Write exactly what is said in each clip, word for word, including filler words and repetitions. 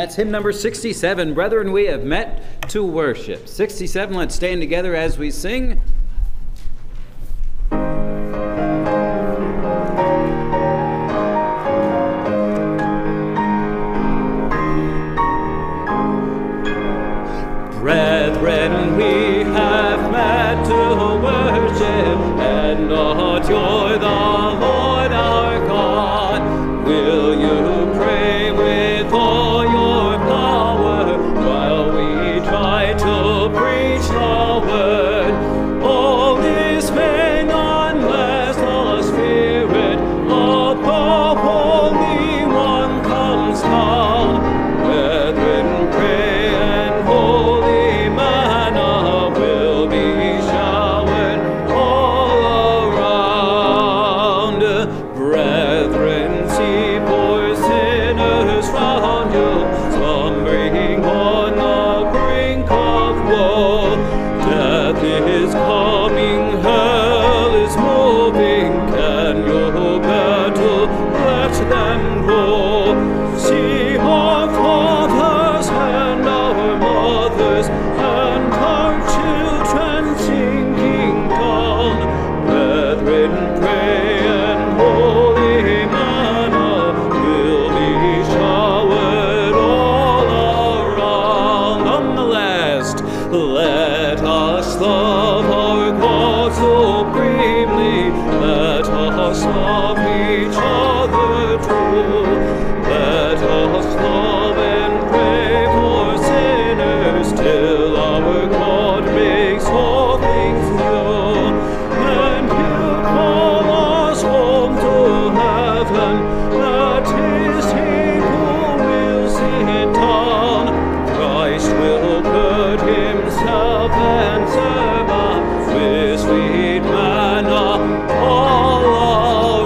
That's hymn number sixty-seven. Brethren, we have met to worship. sixty-seven, let's stand together as we sing. Brethren, we have met to worship and adore the Lord our God. Will you pray with all your power while we try to preach the word? All is vain unless the Spirit of the Holy One comes down. Brethren, pray and holy manna will be showered all around. Brethren, see poor sinners round you, slumbering on the brink of woe. Death is coming, hell is moving. Can you bear to let them go? See our fathers and our mothers and our children sinking down. Brethren, pray and holy manna will be showered all around. On the last, let us love our God supremely. Let us love each other true. Let us love and pray for sinners till our God makes all things new. And He'll call us home to heaven, that His people will sit down. Christ will put Himself and serve us with sweet manna all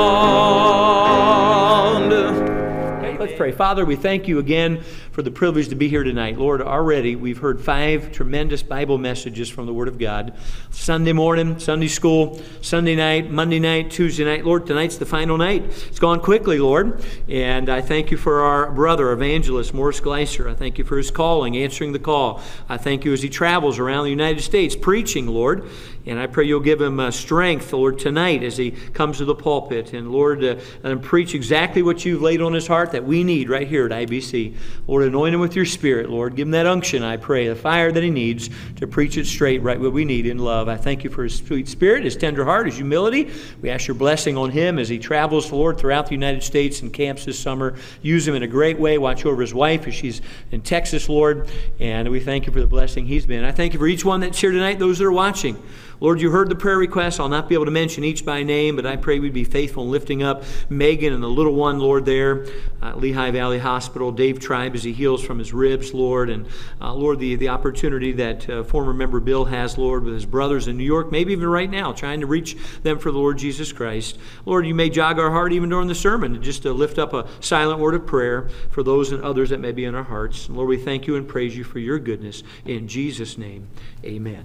around. Let's pray. Father, we thank you again for the privilege to be here tonight. Lord, already we've heard five tremendous Bible messages from the Word of God. Sunday morning, Sunday school, Sunday night, Monday night, Tuesday night. Lord, tonight's the final night. It's gone quickly, Lord. And I thank you for our brother, evangelist Morris Gleiser. I thank you for his calling, answering the call. I thank you as he travels around the United States preaching, Lord. And I pray you'll give him uh, strength, Lord, tonight as he comes to the pulpit. And Lord, uh, let him preach exactly what you've laid on his heart that we need right here at I B C. Lord, anoint him with your Spirit, Lord. Give him that unction, I pray, the fire that he needs to preach it straight, right what we need in love. I thank you for his sweet spirit, his tender heart, his humility. We ask your blessing on him as he travels, Lord, throughout the United States and camps this summer. Use him in a great way. Watch over his wife as she's in Texas, Lord. And we thank you for the blessing he's been. I thank you for each one that's here tonight, those that are watching. Lord, you heard the prayer requests. I'll not be able to mention each by name, but I pray we'd be faithful in lifting up Megan and the little one, Lord, there at Lehigh Valley Hospital. Dave Tribe as he heals from his ribs, Lord. And uh, Lord, the, the opportunity that uh, former member Bill has, Lord, with his brothers in New York, maybe even right now, trying to reach them for the Lord Jesus Christ. Lord, you may jog our heart even during the sermon, just to lift up a silent word of prayer for those and others that may be in our hearts. And Lord, we thank you and praise you for your goodness. In Jesus' name, amen.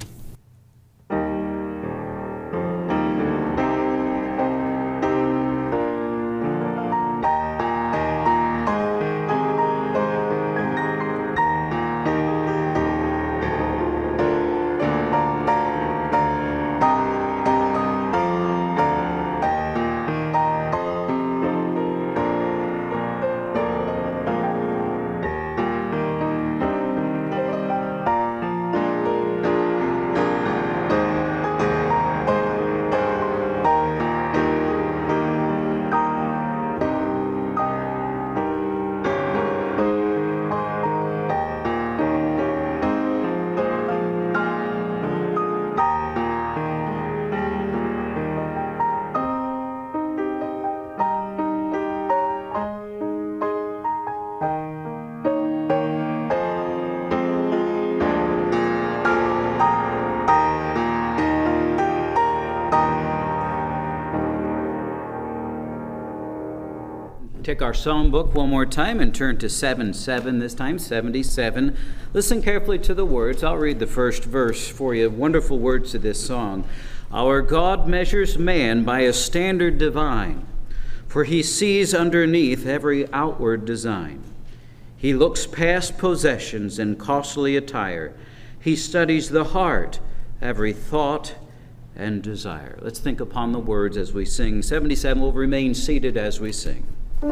Take our psalm book one more time and turn to seven seven, this time seventy-seven. Listen carefully to the words. I'll read the first verse for you. Wonderful words to this song. Our God measures man by a standard divine, for he sees underneath every outward design. He looks past possessions and costly attire. He studies the heart, every thought and desire. Let's think upon the words as we sing. seventy-seven will remain seated as we sing.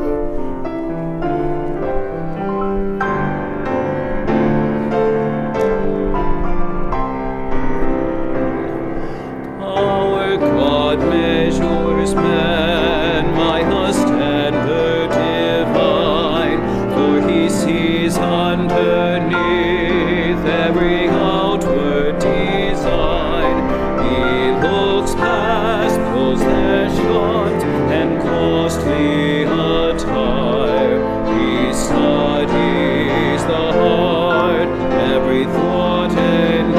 Our God measures men by a standard divine, for he sees underneath every outward design. He looks past possessions and costly attire. He studies the heart, every thought and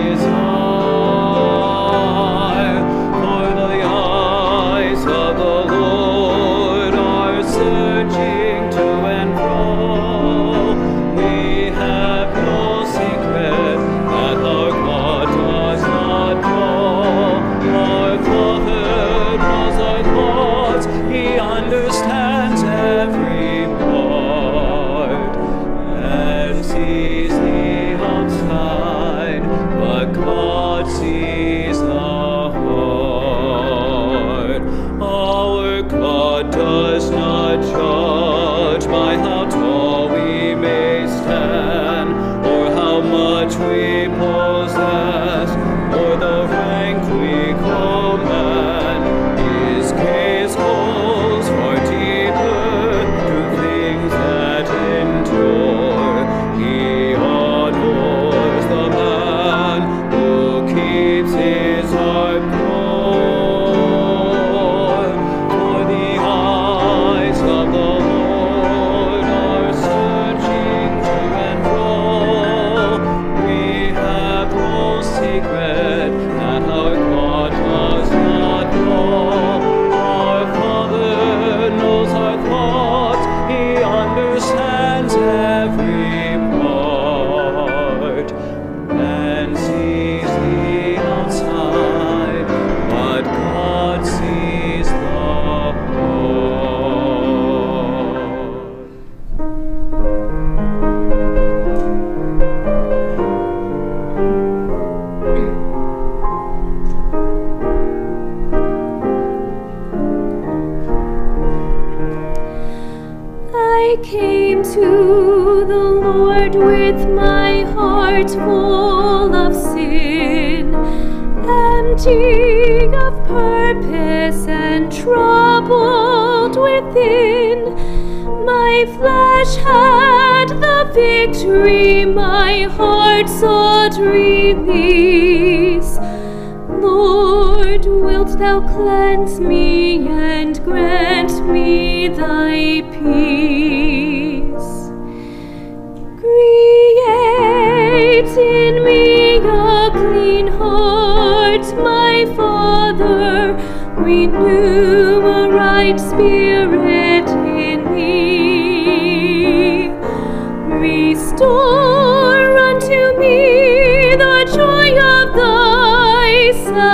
desire. For the eyes of the Lord are searching to and fro. We have no secret that our God does not know. Our Father knows our thoughts, he understands every part, and sees the outside, but God sees the heart. Our God does not judge by how tall we may stand, or how much we possess, or the rank we command. His gaze goes far deeper to things that endure. He honors the man who keeps his heart pure. For the eyes of the Lord are searching to and fro. We have no secret that our God does not know. Our Father knows our thoughts, he understands every part, and sees the outside, but God sees the heart. I came to the Lord with my heart full of sin, empty of purpose and troubled within. My flesh had the victory, my heart sought release. Lord, wilt thou cleanse me and grant me thy peace? Create in me a clean heart, my Father, renew a right spirit in me. Restore unto me the joy of thy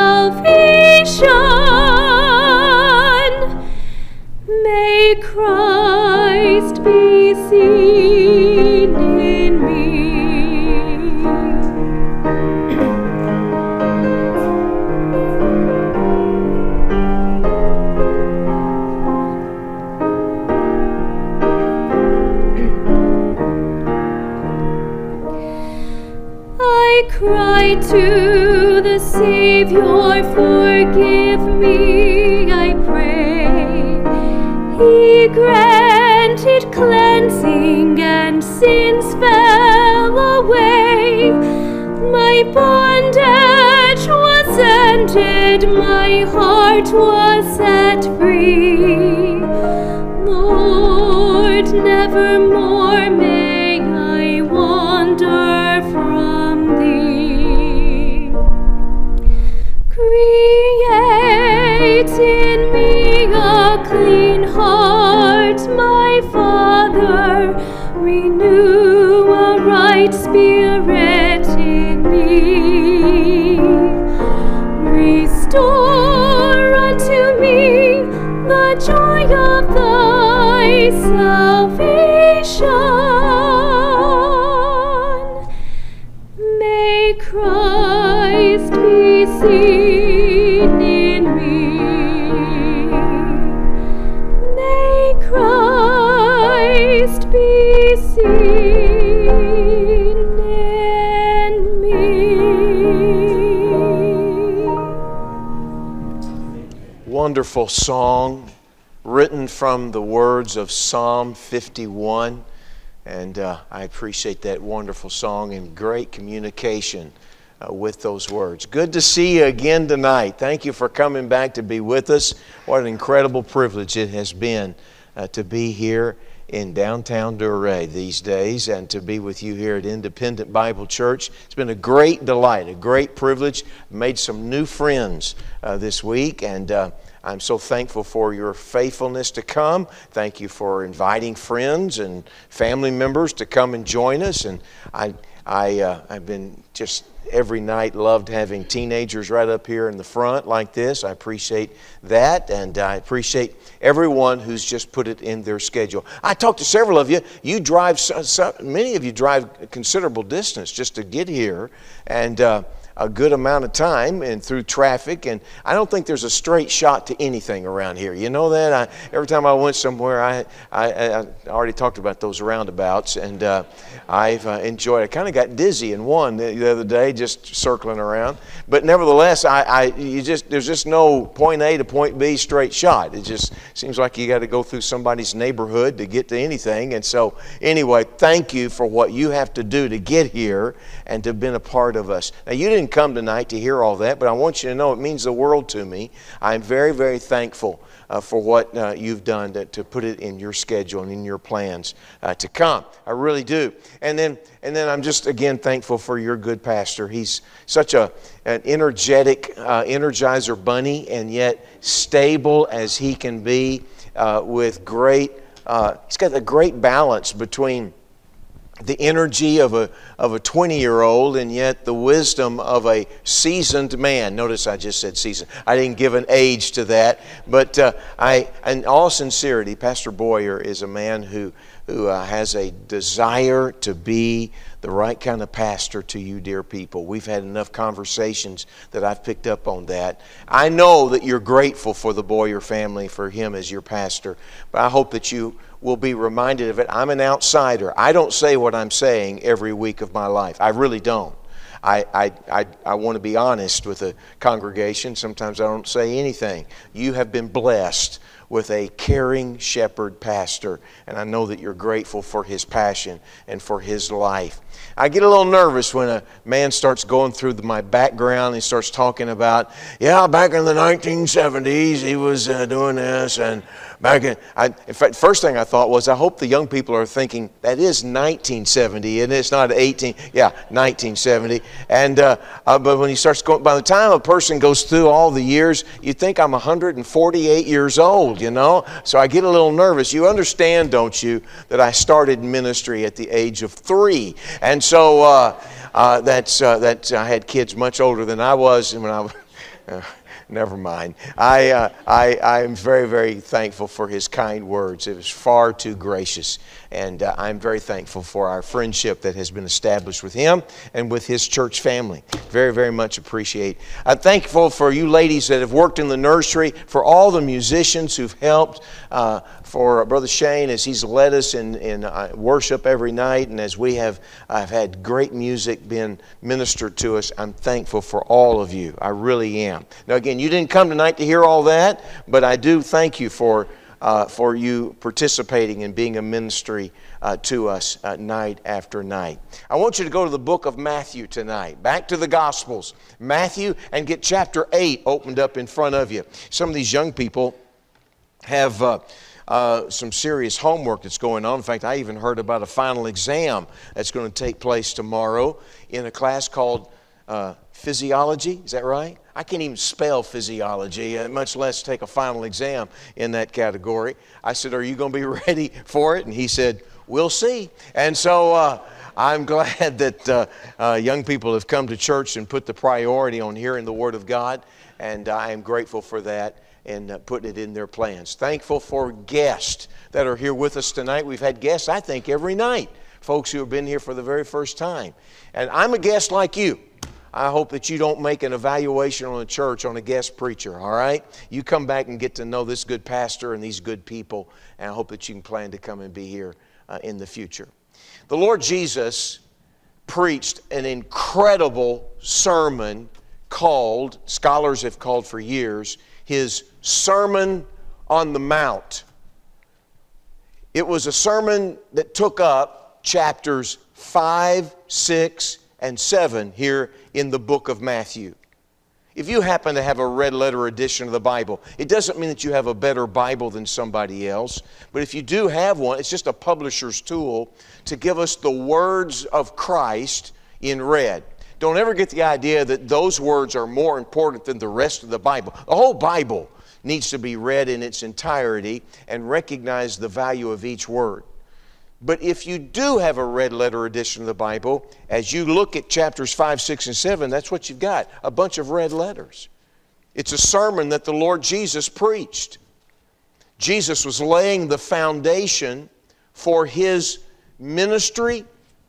salvation. May Christ be seen in me. I cry to the Savior, forgive me, I pray. He granted cleansing and sins fell away. My bondage was ended, my heart was set free. Lord, nevermore may I wander from thee. Create in me a clean heart, my Father, renew a right spirit in me. Restore unto me the joy of thy salvation. May Christ be seen in me. May Christ be seen in me. Wonderful song written from the words of Psalm fifty-one. And uh, I appreciate that wonderful song and great communication uh, with those words. Good to see you again tonight. Thank you for coming back to be with us. What an incredible privilege it has been uh, to be here in downtown Duray these days and to be with you here at Independent Bible Church. It's been a great delight, a great privilege. Made some new friends uh, this week, and uh, I'm so thankful for your faithfulness to come. Thank you for inviting friends and family members to come and join us. And I, I, uh, I've been just every night loved having teenagers right up here in the front like this. I appreciate that, and I appreciate everyone who's just put it in their schedule. I talked to several of you. You drive, so, so, many of you drive a considerable distance just to get here, and uh, a good amount of time and through traffic, and I don't think there's a straight shot to anything around here. You know that? I, every time I went somewhere, I, I, I already talked about those roundabouts, and uh, I've uh, enjoyed it. I kind of got dizzy in one the, the other day just circling around, but nevertheless, I, I you just there's just no point A to point B straight shot. It just seems like you got to go through somebody's neighborhood to get to anything, and so anyway, thank you for what you have to do to get here and to have been a part of us. Now, you didn't come tonight to hear all that, but I want you to know it means the world to me. I'm very, very thankful uh, for what uh, you've done to, to put it in your schedule and in your plans uh, to come. I really do. And then, and then I'm just again thankful for your good pastor. He's such a an energetic uh, energizer bunny, and yet stable as he can be, uh, with great. Uh, he's got a great balance between the energy of a of a twenty-year-old and yet the wisdom of a seasoned man. Notice I just said seasoned. I didn't give an age to that, but uh, I, in all sincerity, Pastor Boyer is a man who who uh, has a desire to be the right kind of pastor to you, dear people. We've had enough conversations that I've picked up on that. I know that you're grateful for the Boyer family, for him as your pastor, but I hope that you will be reminded of it. I'm an outsider. I don't say what I'm saying every week of my life. I really don't. I, I, I, I want to be honest with the congregation. Sometimes I don't say anything. You have been blessed with a caring shepherd pastor, and I know that you're grateful for his passion and for his life. I get a little nervous when a man starts going through the, my background and he starts talking about, yeah, back in the nineteen seventies he was uh, doing this, and back in, I, in fact, first thing I thought was, I hope the young people are thinking, that is nineteen seventy, and it's not eighteen, yeah, nineteen seventy. And, uh, uh, but when he starts going, by the time a person goes through all the years, you think I'm one hundred forty-eight years old, you know? So I get a little nervous. You understand, don't you, that I started ministry at the age of three. And so uh, uh, that's, uh, that I had kids much older than I was when I was... Uh, Never mind. I, uh, I, I am very, very thankful for his kind words. It was far too gracious. And uh, I'm very thankful for our friendship that has been established with him and with his church family. Very, very much appreciate. I'm thankful for you ladies that have worked in the nursery, for all the musicians who've helped, uh, for Brother Shane as he's led us in, in uh, worship every night, and as we have I've had great music being ministered to us. I'm thankful for all of you. I really am. Now again, you didn't come tonight to hear all that, but I do thank you for Uh, for you participating and being a ministry uh, to us uh, night after night. I want you to go to the book of Matthew tonight. Back to the Gospels. Matthew, and get chapter eight opened up in front of you. Some of these young people have uh, uh, some serious homework that's going on. In fact, I even heard about a final exam that's going to take place tomorrow in a class called uh, physiology. Is that right? I can't even spell physiology, uh, much less take a final exam in that category. I said, are you going to be ready for it? And he said, we'll see. And so uh, I'm glad that uh, uh, young people have come to church and put the priority on hearing the Word of God. And I am grateful for that and uh, putting it in their plans. Thankful for guests that are here with us tonight. We've had guests, I think, every night. Folks who have been here for the very first time. And I'm a guest like you. I hope that you don't make an evaluation on a church on a guest preacher, all right? You come back and get to know this good pastor and these good people, and I hope that you can plan to come and be here uh, in the future. The Lord Jesus preached an incredible sermon called, scholars have called for years, His Sermon on the Mount. It was a sermon that took up chapters five, six, and seven here in the book of Matthew. If you happen to have a red letter edition of the Bible, it doesn't mean that you have a better Bible than somebody else, but if you do have one, it's just a publisher's tool to give us the words of Christ in red. Don't ever get the idea that those words are more important than the rest of the Bible. The whole Bible needs to be read in its entirety and recognize the value of each word. But if you do have a red letter edition of the Bible, as you look at chapters five, six, and seven, that's what you've got, a bunch of red letters. It's a sermon that the Lord Jesus preached. Jesus was laying the foundation for His ministry.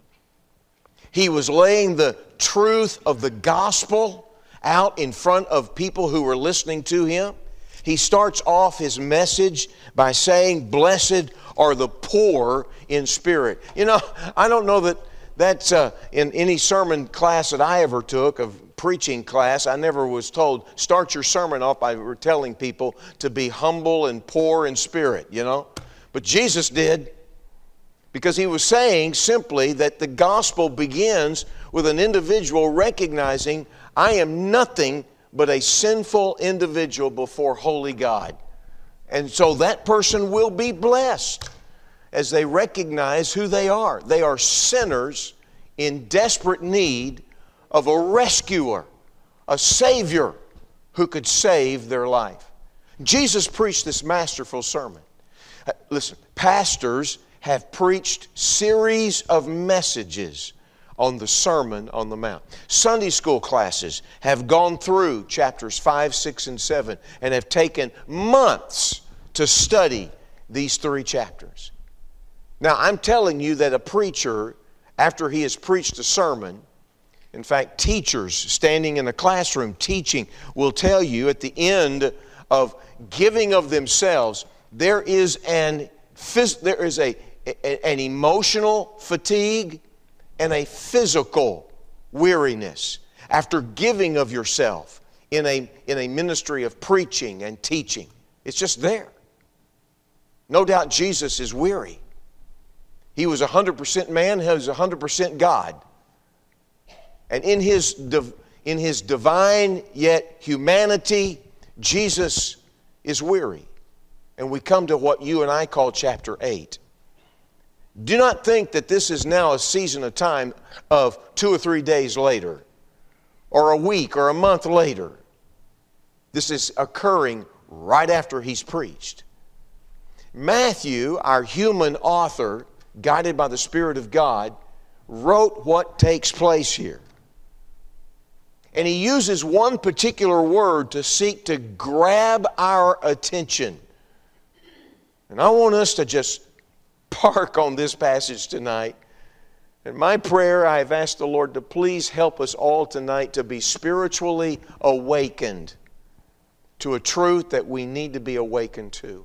He was laying the truth of the gospel out in front of people who were listening to Him. He starts off His message by saying, "Blessed are the poor in spirit." You know, I don't know that that's uh, in any sermon class that I ever took, of preaching class, I never was told, start your sermon off by telling people to be humble and poor in spirit, you know. But Jesus did, because He was saying simply that the gospel begins with an individual recognizing, I am nothing but a sinful individual before holy God. And so that person will be blessed as they recognize who they are. They are sinners in desperate need of a rescuer, a Savior who could save their life. Jesus preached this masterful sermon. Listen, pastors have preached series of messages on the Sermon on the Mount. Sunday school classes have gone through chapters five, six, and seven and have taken months to study these three chapters. Now, I'm telling you that a preacher, after he has preached a sermon, in fact, teachers standing in a classroom teaching will tell you at the end of giving of themselves, there is an, there is a, an emotional fatigue and a physical weariness after giving of yourself in a, in a ministry of preaching and teaching. It's just there. No doubt Jesus is weary. He was one hundred percent man, he was one hundred percent God. And in his, in his divine yet humanity, Jesus is weary. And we come to what you and I call chapter eight. Do not think that this is now a season of time of two or three days later, or a week or a month later. This is occurring right after he's preached. Matthew, our human author, guided by the Spirit of God, wrote what takes place here. And he uses one particular word to seek to grab our attention. And I want us to just park on this passage tonight. And my prayer, I have asked the Lord to please help us all tonight to be spiritually awakened to a truth that we need to be awakened to.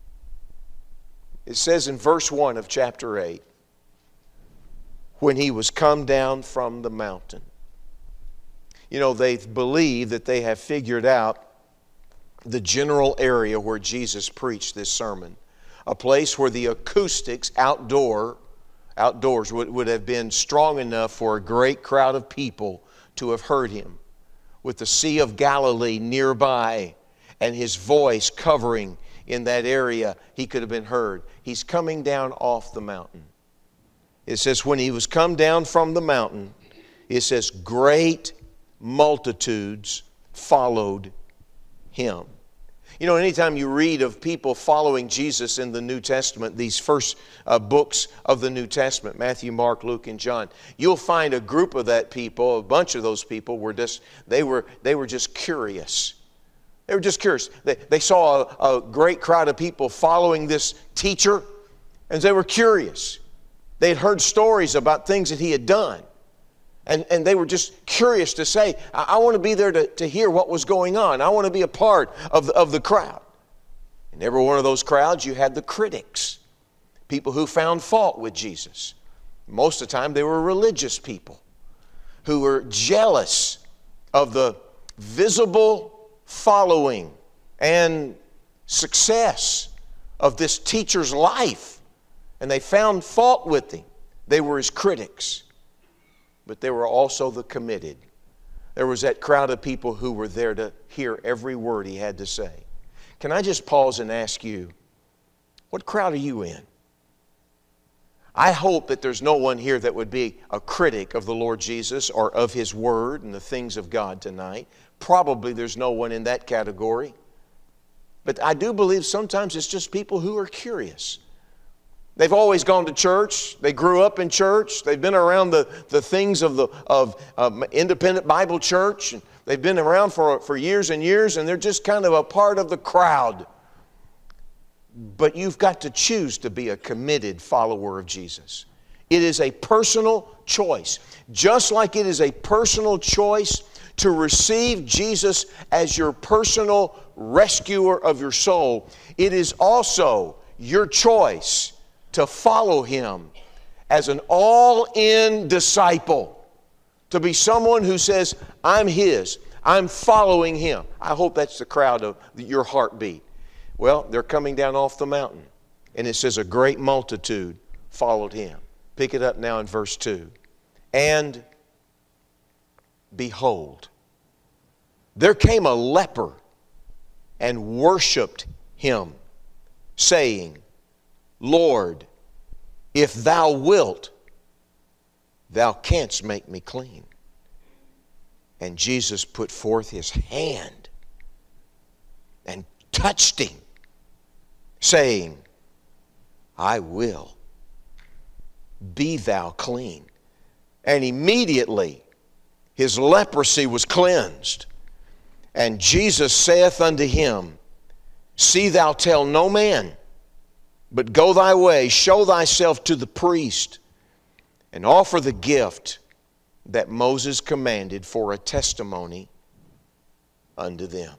It says in verse one of chapter eight, when he was come down from the mountain. You know, they believe that they have figured out the general area where Jesus preached this sermon. A place where the acoustics outdoor, outdoors would, would have been strong enough for a great crowd of people to have heard him. With the Sea of Galilee nearby and his voice covering in that area, he could have been heard. He's coming down off the mountain. It says, when he was come down from the mountain, it says, great multitudes followed him. You know, anytime you read of people following Jesus in the New Testament, these first uh, books of the New Testament, Matthew, Mark, Luke, and John, you'll find a group of that people, a bunch of those people were just, they were, they were just curious. They were just curious. They, they saw a, a great crowd of people following this teacher, and they were curious. They had heard stories about things that he had done. And, and they were just curious to say, I, I want to be there to, to hear what was going on. I want to be a part of the, of the crowd. In every one of those crowds, you had the critics, people who found fault with Jesus. Most of the time, they were religious people who were jealous of the visible following and success of this teacher's life. And they found fault with him. They were his critics. But they were also the committed. There was that crowd of people who were there to hear every word he had to say. Can I just pause and ask you, what crowd are you in? I hope that there's no one here that would be a critic of the Lord Jesus or of His Word and the things of God tonight. Probably there's no one in that category. But I do believe sometimes it's just people who are curious. They've always gone to church. They grew up in church. They've been around the, the things of the of um, independent Bible church. They've been around for, for years and years, and they're just kind of a part of the crowd. But you've got to choose to be a committed follower of Jesus. It is a personal choice. Just like it is a personal choice to receive Jesus as your personal rescuer of your soul, it is also your choice to follow Him as an all-in disciple. To be someone who says, I'm His, I'm following Him. I hope that's the crowd of your heartbeat. Well, they're coming down off the mountain. And it says a great multitude followed Him. Pick it up now in verse two. And behold, there came a leper and worshiped Him, saying, Lord, if Thou wilt, Thou canst make me clean. And Jesus put forth His hand and touched him, saying, I will, be thou clean. And immediately his leprosy was cleansed. And Jesus saith unto him, See thou tell no man, but go thy way, show thyself to the priest, and offer the gift that Moses commanded for a testimony unto them.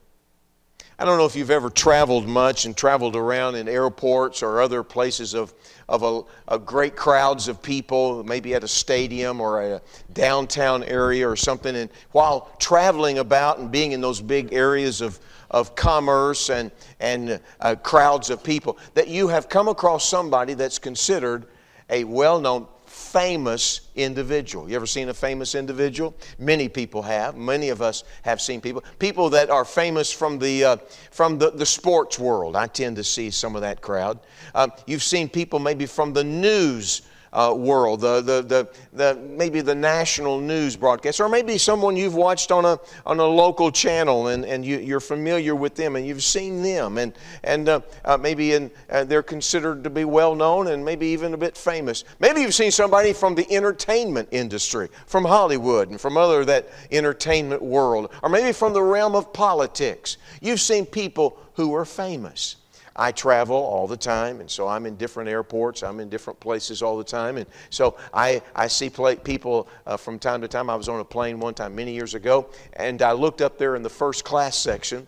I don't know if you've ever traveled much and traveled around in airports or other places of, of a, a great crowds of people, maybe at a stadium or a downtown area or something. And while traveling about and being in those big areas of, of commerce and, and uh, crowds of people, that you have come across somebody that's considered a well-known, famous individual. You ever seen a famous individual? Many people have. Many of us have seen people. People that are famous from the uh, from the, the sports world. I tend to see some of that crowd. Um, you've seen people maybe from the news uh, world, the, the the the maybe the national news broadcast, or maybe someone you've watched on a on a local channel and and you, you're familiar with them and you've seen them and and uh, uh, maybe in, uh, they're considered to be well known and maybe even a bit famous. Maybe you've seen somebody from the entertainment industry, from Hollywood and from other that entertainment world, or maybe from the realm of politics. You've seen people who are famous. I travel all the time, and so I'm in different airports. I'm in different places all the time, and so I, I see play, people uh, from time to time. I was on a plane one time many years ago, and I looked up there in the first class section.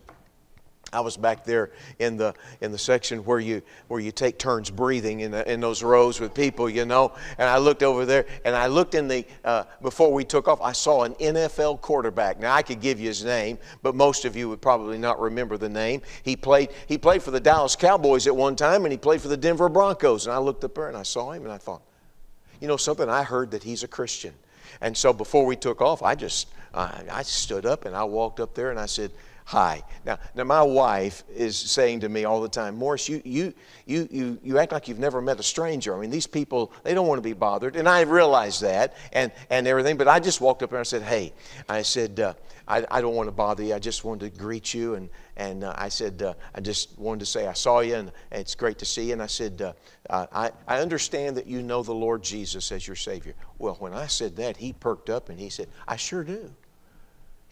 I was back there in the in the section where you where you take turns breathing in the, in those rows with people, you know. And I looked over there, and I looked in the uh, before we took off. I saw an N F L quarterback. Now I could give you his name, but most of you would probably not remember the name. He played he played for the Dallas Cowboys at one time, and he played for the Denver Broncos. And I looked up there and I saw him, and I thought, you know something? I heard that he's a Christian. And so before we took off, I just I, I stood up and I walked up there and I said, Hi. Now, now my wife is saying to me all the time, Morris, you, you, you, you, you act like you've never met a stranger. I mean, these people, they don't want to be bothered. And I realized that and, and everything. But I just walked up there and I said, hey, I said, uh, I, I don't want to bother you. I just wanted to greet you. And, and uh, I said, uh, I just wanted to say I saw you and, and it's great to see you. And I said, uh, uh, I, I understand that you know the Lord Jesus as your Savior. Well, when I said that, he perked up and he said, I sure do.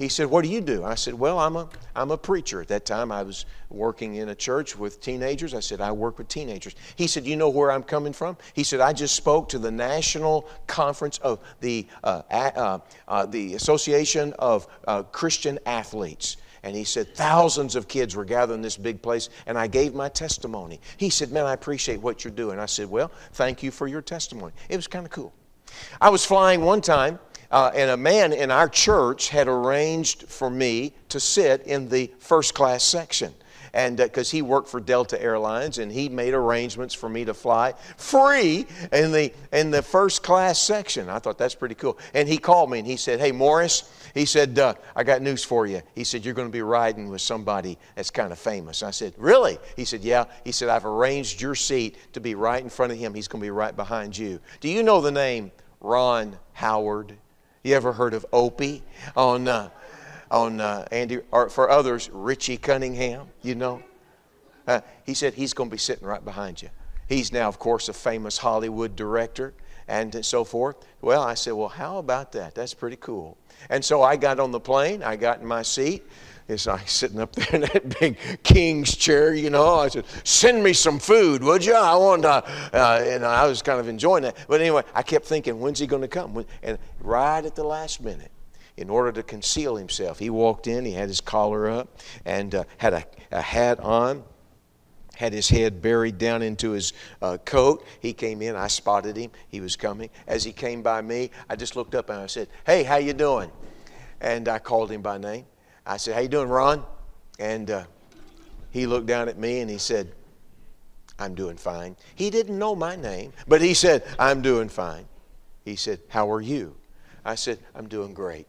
he said, what do you do? I said, well, I'm a, I'm a preacher. At that time, I was working in a church with teenagers. I said, I work with teenagers. He said, you know where I'm coming from? He said, I just spoke to the National Conference of the, uh, uh, uh, the Association of uh, Christian Athletes. And he said, thousands of kids were gathered in this big place, and I gave my testimony. He said, man, I appreciate what you're doing. I said, well, thank you for your testimony. It was kind of cool. I was flying one time, Uh, and a man in our church had arranged for me to sit in the first class section. And because uh, he worked for Delta Airlines, and he made arrangements for me to fly free in the, in the first class section. I thought that's pretty cool. And he called me and he said, hey, Morris, he said, uh, I got news for you. He said, you're going to be riding with somebody that's kind of famous. I said, really? He said, yeah. He said, I've arranged your seat to be right in front of him. He's going to be right behind you. Do you know the name Ron Howard? You ever heard of Opie on, uh, on uh, Andy, or for others, Richie Cunningham, you know? Uh, he said he's going to be sitting right behind you. He's now, of course, a famous Hollywood director and so forth. Well, I said, well, how about that? That's pretty cool. And so I got on the plane. I got in my seat. It's like sitting up there in that big king's chair, you know. I said, send me some food, would you? I want to, uh, and I was kind of enjoying that. But anyway, I kept thinking, when's he going to come? And right at the last minute, in order to conceal himself, he walked in, he had his collar up, and uh, had a, a hat on, had his head buried down into his uh, coat. He came in, I spotted him, he was coming. As he came by me, I just looked up and I said, hey, how you doing? And I called him by name. I said, how you doing, Ron? And uh, he looked down at me and he said, I'm doing fine. He didn't know my name, but he said, I'm doing fine. He said, how are you? I said, I'm doing great.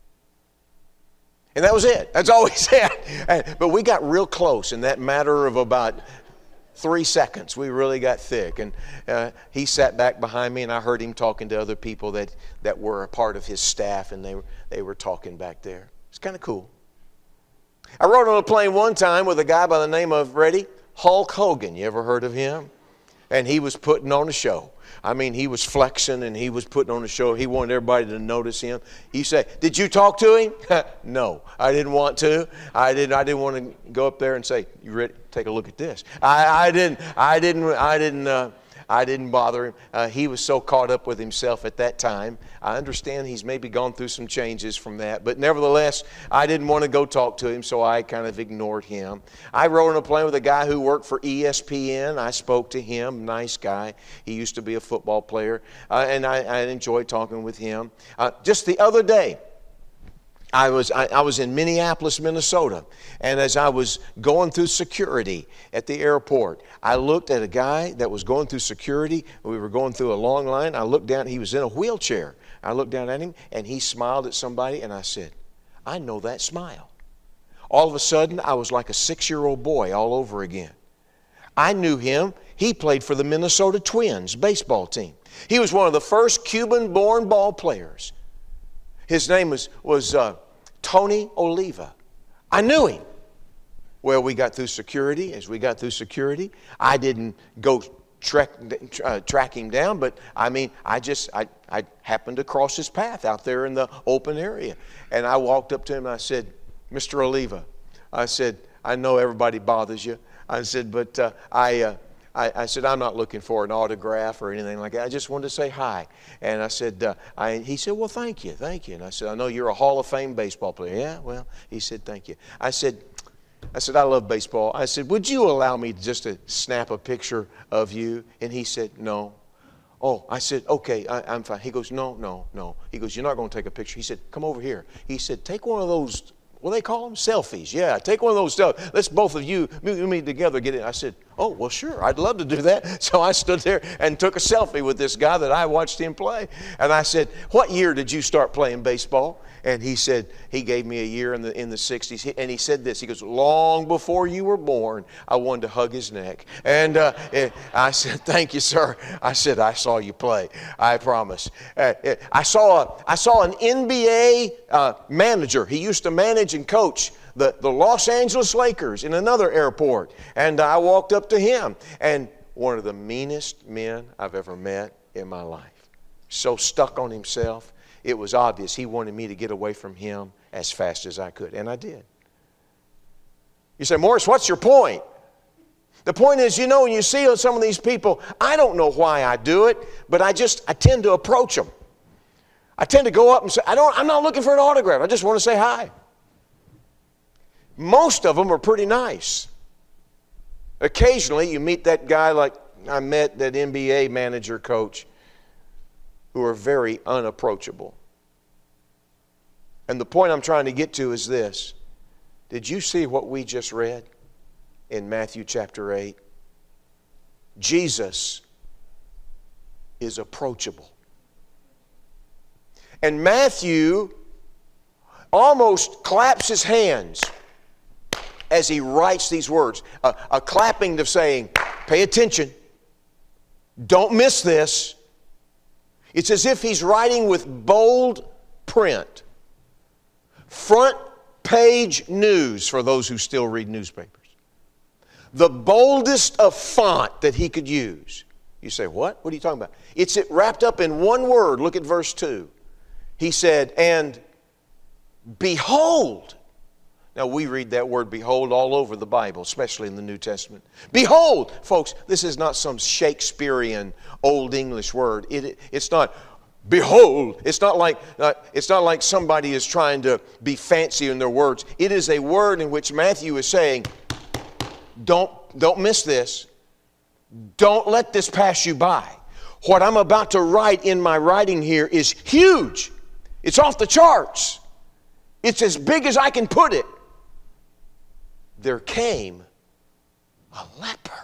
And that was it. That's all he said. But we got real close in that matter of about three seconds. We really got thick. And uh, he sat back behind me, and I heard him talking to other people that, that were a part of his staff, and they were, they were talking back there. It's kind of cool. I rode on a plane one time with a guy by the name of, ready, Hulk Hogan. You ever heard of him? And he was putting on a show. I mean, he was flexing and he was putting on a show. He wanted everybody to notice him. He said, did you talk to him? No, I didn't want to. I didn't, I didn't want to go up there and say, you ready? Take a look at this. I, I didn't, I didn't, I didn't, uh, I didn't bother him. Uh, he was so caught up with himself at that time. I understand he's maybe gone through some changes from that, but nevertheless, I didn't want to go talk to him, so I kind of ignored him. I rode on a plane with a guy who worked for E S P N. I spoke to him, nice guy. He used to be a football player, uh, and I, I enjoyed talking with him. Uh, just the other day, I was, I, I was in Minneapolis, Minnesota, and as I was going through security at the airport, I looked at a guy that was going through security. We were going through a long line. I looked down. He was in a wheelchair. I looked down at him, and he smiled at somebody, and I said, I know that smile. All of a sudden, I was like a six-year-old boy all over again. I knew him. He played for the Minnesota Twins baseball team. He was one of the first Cuban-born ball players. His name was, was uh, Tony Oliva. I knew him. Well, we got through security. As we got through security, I didn't go track, uh, track him down, but I mean, I just, I, I happened to cross his path out there in the open area. And I walked up to him and I said, Mister Oliva, I said, I know everybody bothers you. I said, but uh, I... Uh, I, I said, I'm not looking for an autograph or anything like that. I just wanted to say hi. And I said, uh, I, he said, well, thank you, thank you. And I said, I know you're a Hall of Fame baseball player. Yeah, well, he said, thank you. I said, I said, I love baseball. I said, would you allow me just to snap a picture of you? And he said, no. Oh, I said, okay, I, I'm fine. He goes, no, no, no. He goes, you're not going to take a picture. He said, come over here. He said, take one of those, what do they call them? Selfies. Yeah, take one of those selfies. Let's both of you, me, me together, get it. I said, oh, well, sure, I'd love to do that. So I stood there and took a selfie with this guy that I watched him play. And I said, what year did you start playing baseball? And he said, he gave me a year in the in the sixties. And he said this, he goes, long before you were born, I wanted to hug his neck. And uh, I said, thank you, sir. I said, I saw you play. I promise. Uh, I saw a, I saw an N B A uh, manager. He used to manage and coach the, the Los Angeles Lakers in another airport. And I walked up to him. And one of the meanest men I've ever met in my life. So stuck on himself. it was obvious he wanted me to get away from him as fast as I could. And I did. You say, Morris, what's your point? The point is, you know, when you see some of these people, I don't know why I do it, but I just, I tend to approach them. I tend to go up and say, I don't, I'm not looking for an autograph. I just want to say hi. Most of them are pretty nice. Occasionally, you meet that guy like I met, that N B A manager coach, who are very unapproachable. And the point I'm trying to get to is this. Did you see what we just read in Matthew chapter eight? Jesus is approachable. And Matthew almost claps his hands as he writes these words. A, a clapping to saying, pay attention. Don't miss this. It's as if he's writing with bold print. Front page news for those who still read newspapers. The boldest of font that he could use. You say, what? What are you talking about? It's it wrapped up in one word. Look at verse two. He said, and behold. Now we read that word behold all over the Bible, especially in the New Testament. Behold, folks, this is not some Shakespearean Old English word. It, it's not behold. It's not like uh, it's not like somebody is trying to be fancy in their words. It is a word in which Matthew is saying, don't, don't miss this. Don't let this pass you by. What I'm about to write in my writing here is huge. It's off the charts. It's as big as I can put it. There came a leper.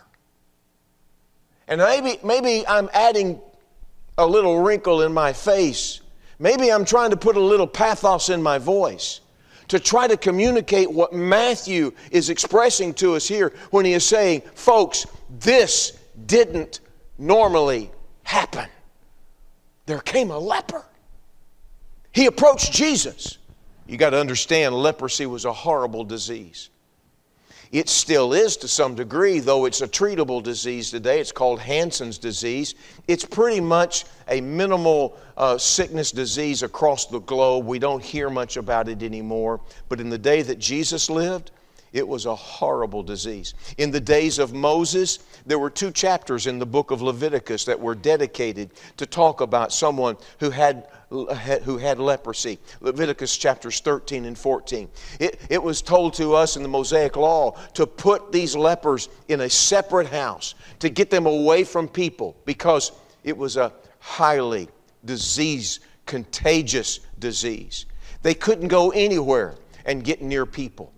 And maybe, maybe I'm adding a little wrinkle in my face. Maybe I'm trying to put a little pathos in my voice to try to communicate what Matthew is expressing to us here when he is saying, folks, this didn't normally happen. There came a leper. He approached Jesus. You got to understand, leprosy was a horrible disease. It still is to some degree, though it's a treatable disease today. It's called Hansen's disease. It's pretty much a minimal uh, sickness disease across the globe. We don't hear much about it anymore. But in the day that Jesus lived, it was a horrible disease. In the days of Moses, there were two chapters in the book of Leviticus that were dedicated to talk about someone who had who had leprosy. Leviticus chapters thirteen and fourteen. It, it was told to us in the Mosaic Law to put these lepers in a separate house, to get them away from people, because it was a highly disease, contagious disease. They couldn't go anywhere and get near people.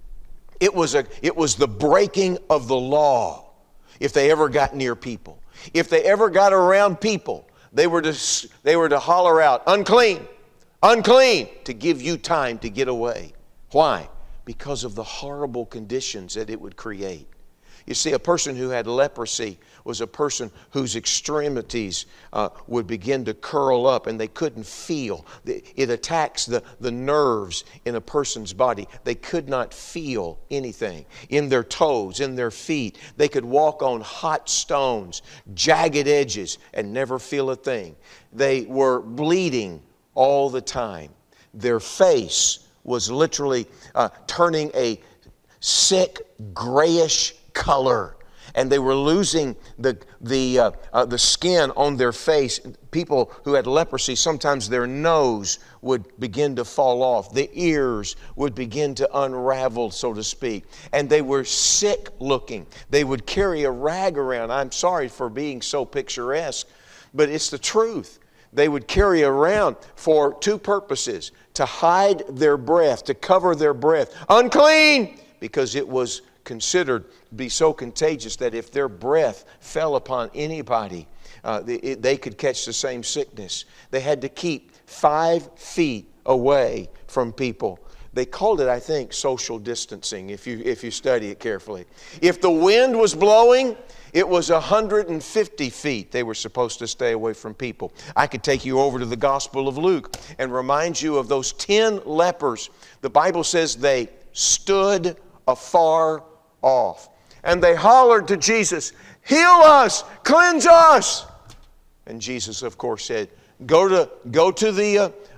It was, a, it was the breaking of the law if they ever got near people. If they ever got around people, they were to, they were to holler out, unclean, unclean, to give you time to get away. Why? Because of the horrible conditions that it would create. You see, a person who had leprosy was a person whose extremities uh, would begin to curl up and they couldn't feel. It attacks the, the nerves in a person's body. They could not feel anything in their toes, in their feet. They could walk on hot stones, jagged edges, and never feel a thing. They were bleeding all the time. Their face was literally uh, turning a sick, grayish color, and they were losing the the uh, uh, the skin on their face. People who had leprosy, sometimes their nose would begin to fall off, the ears would begin to unravel, so to speak, and they were sick looking. They would carry a rag around. I'm sorry for being so picturesque, but it's the truth. They would carry around for two purposes: to hide their breath, to cover their breath. Unclean, because it was considered to be so contagious that if their breath fell upon anybody, uh, they, it, they could catch the same sickness. They had to keep five feet away from people. They called it, I think, social distancing, if you, if you study it carefully. If the wind was blowing, it was one hundred fifty feet they were supposed to stay away from people. I could take you over to the Gospel of Luke and remind you of those ten lepers. The Bible says they stood afar off. And they hollered to Jesus, heal us, cleanse us. And Jesus, of course, said, go to, go to the, uh,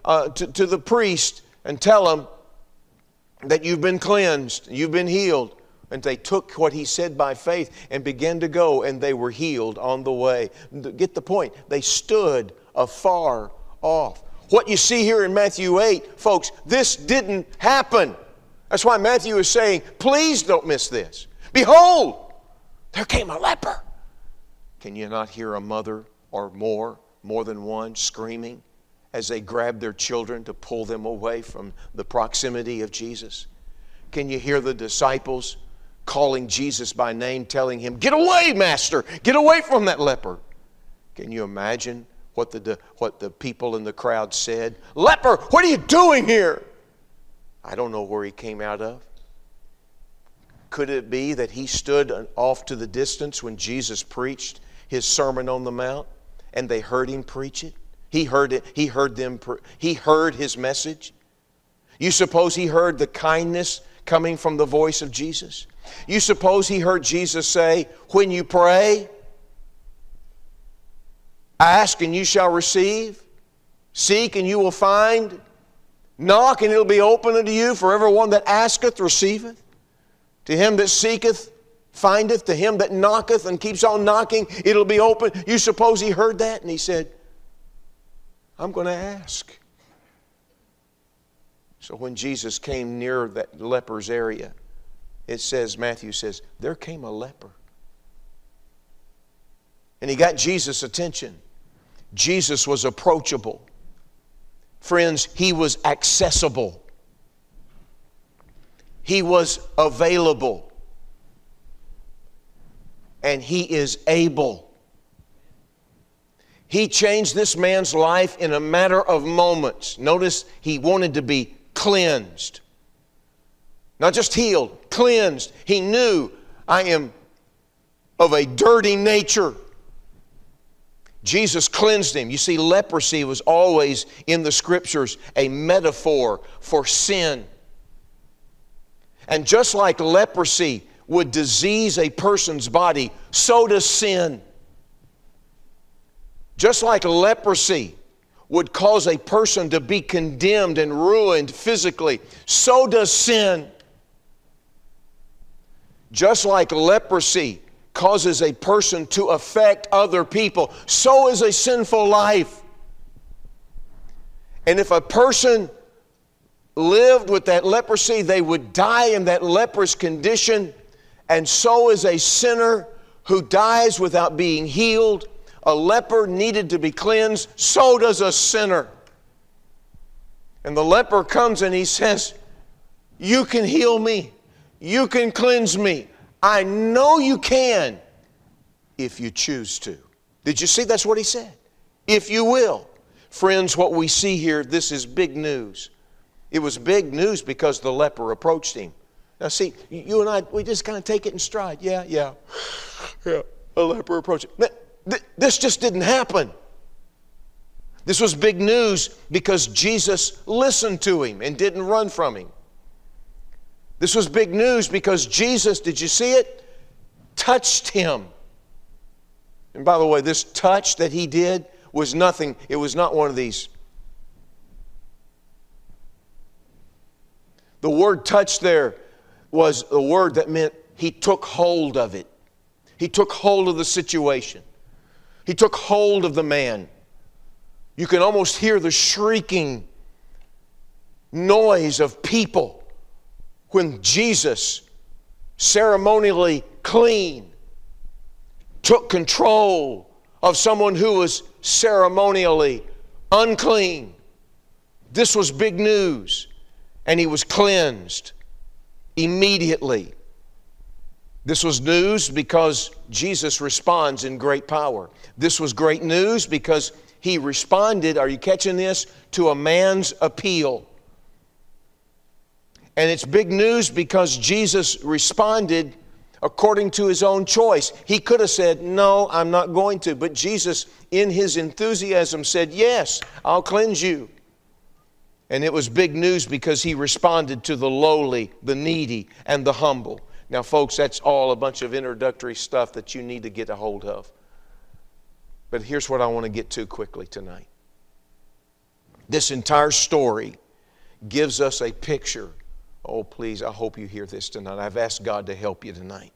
uh, to, to the priest and tell him that you've been cleansed, you've been healed. And they took what he said by faith and began to go, and they were healed on the way. Get the point. They stood afar off. What you see here in Matthew eight, folks, this didn't happen. That's why Matthew is saying, please don't miss this. Behold, there came a leper. Can you not hear a mother or more, more than one, screaming as they grab their children to pull them away from the proximity of Jesus? Can you hear the disciples calling Jesus by name, telling him, get away, Master, get away from that leper? Can you imagine what the, what the people in the crowd said? Leper, what are you doing here? I don't know where he came out of. Could it be that he stood off to the distance when Jesus preached his Sermon on the Mount and they heard him preach it? He heard it. He heard them. He heard his message. You suppose he heard the kindness coming from the voice of Jesus? You suppose he heard Jesus say, when you pray, ask and you shall receive, seek and you will find, knock and it will be open unto you, for everyone that asketh receiveth. To him that seeketh findeth, to him that knocketh and keeps on knocking, it'll be open. You suppose he heard that and he said, I'm going to ask. So when Jesus came near that leper's area, it says, Matthew says, there came a leper. And he got Jesus' attention. Jesus was approachable. Friends, he was accessible. He was available. And he is able. He changed this man's life in a matter of moments. Notice he wanted to be cleansed. Not just healed, cleansed. He knew, I am of a dirty nature. Jesus cleansed him. You see, leprosy was always in the Scriptures a metaphor for sin. And just like leprosy would disease a person's body, so does sin. Just like leprosy would cause a person to be condemned and ruined physically, so does sin. Just like leprosy causes a person to affect other people, so is a sinful life. And if a person lived with that leprosy, they would die in that leprous condition, and so is a sinner who dies without being healed. A leper needed to be cleansed, so does a sinner. And the leper comes and he says, you can heal me. You can cleanse me. I know you can if you choose to. Did you see that's what he said? If you will. Friends, what we see here, this is big news. It was big news because the leper approached him. Now see, you and I, we just kind of take it in stride. Yeah, yeah, yeah. A leper approached him. This just didn't happen. This was big news because Jesus listened to him and didn't run from him. This was big news because Jesus, did you see it? Touched him. And by the way, this touch that he did was nothing. It was not one of these. The word touch there was a word that meant he took hold of it. He took hold of the situation. He took hold of the man. You can almost hear the shrieking noise of people when Jesus, ceremonially clean, took control of someone who was ceremonially unclean. This was big news. And he was cleansed immediately. This was news because Jesus responds in great power. This was great news because he responded, are you catching this, to a man's appeal. And it's big news because Jesus responded according to his own choice. He could have said, no, I'm not going to. But Jesus, in his enthusiasm, said, yes, I'll cleanse you. And it was big news because he responded to the lowly, the needy, and the humble. Now, folks, that's all a bunch of introductory stuff that you need to get a hold of. But here's what I want to get to quickly tonight. This entire story gives us a picture. Oh, please, I hope you hear this tonight. I've asked God to help you tonight.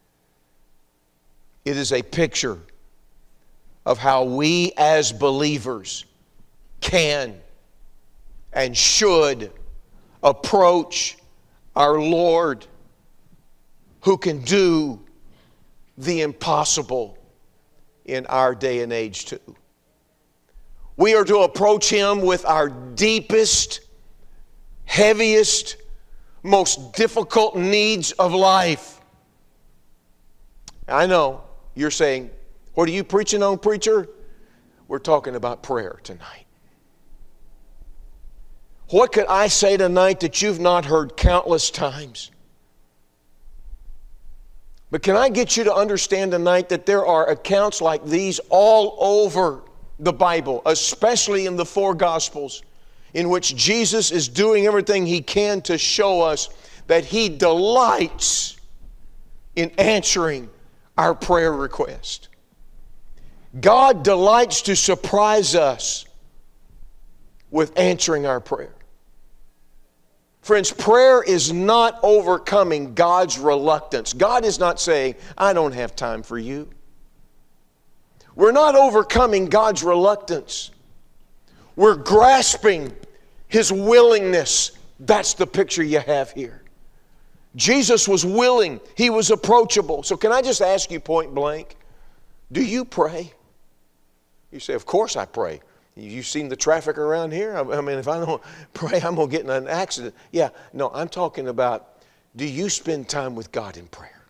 It is a picture of how we as believers can and should approach our Lord, who can do the impossible in our day and age too. We are to approach Him with our deepest, heaviest, most difficult needs of life. I know you're saying, what are you preaching on, preacher? We're talking about prayer tonight. What could I say tonight that you've not heard countless times? But can I get you to understand tonight that there are accounts like these all over the Bible, especially in the four Gospels, in which Jesus is doing everything He can to show us that He delights in answering our prayer request. God delights to surprise us with answering our prayer. Friends, prayer is not overcoming God's reluctance. God is not saying, I don't have time for you. We're not overcoming God's reluctance. We're grasping His willingness. That's the picture you have here. Jesus was willing. He was approachable. So can I just ask you point blank, do you pray? You say, of course I pray. You've seen the traffic around here? I mean, if I don't pray, I'm going to get in an accident. Yeah, no, I'm talking about, do you spend time with God in prayer?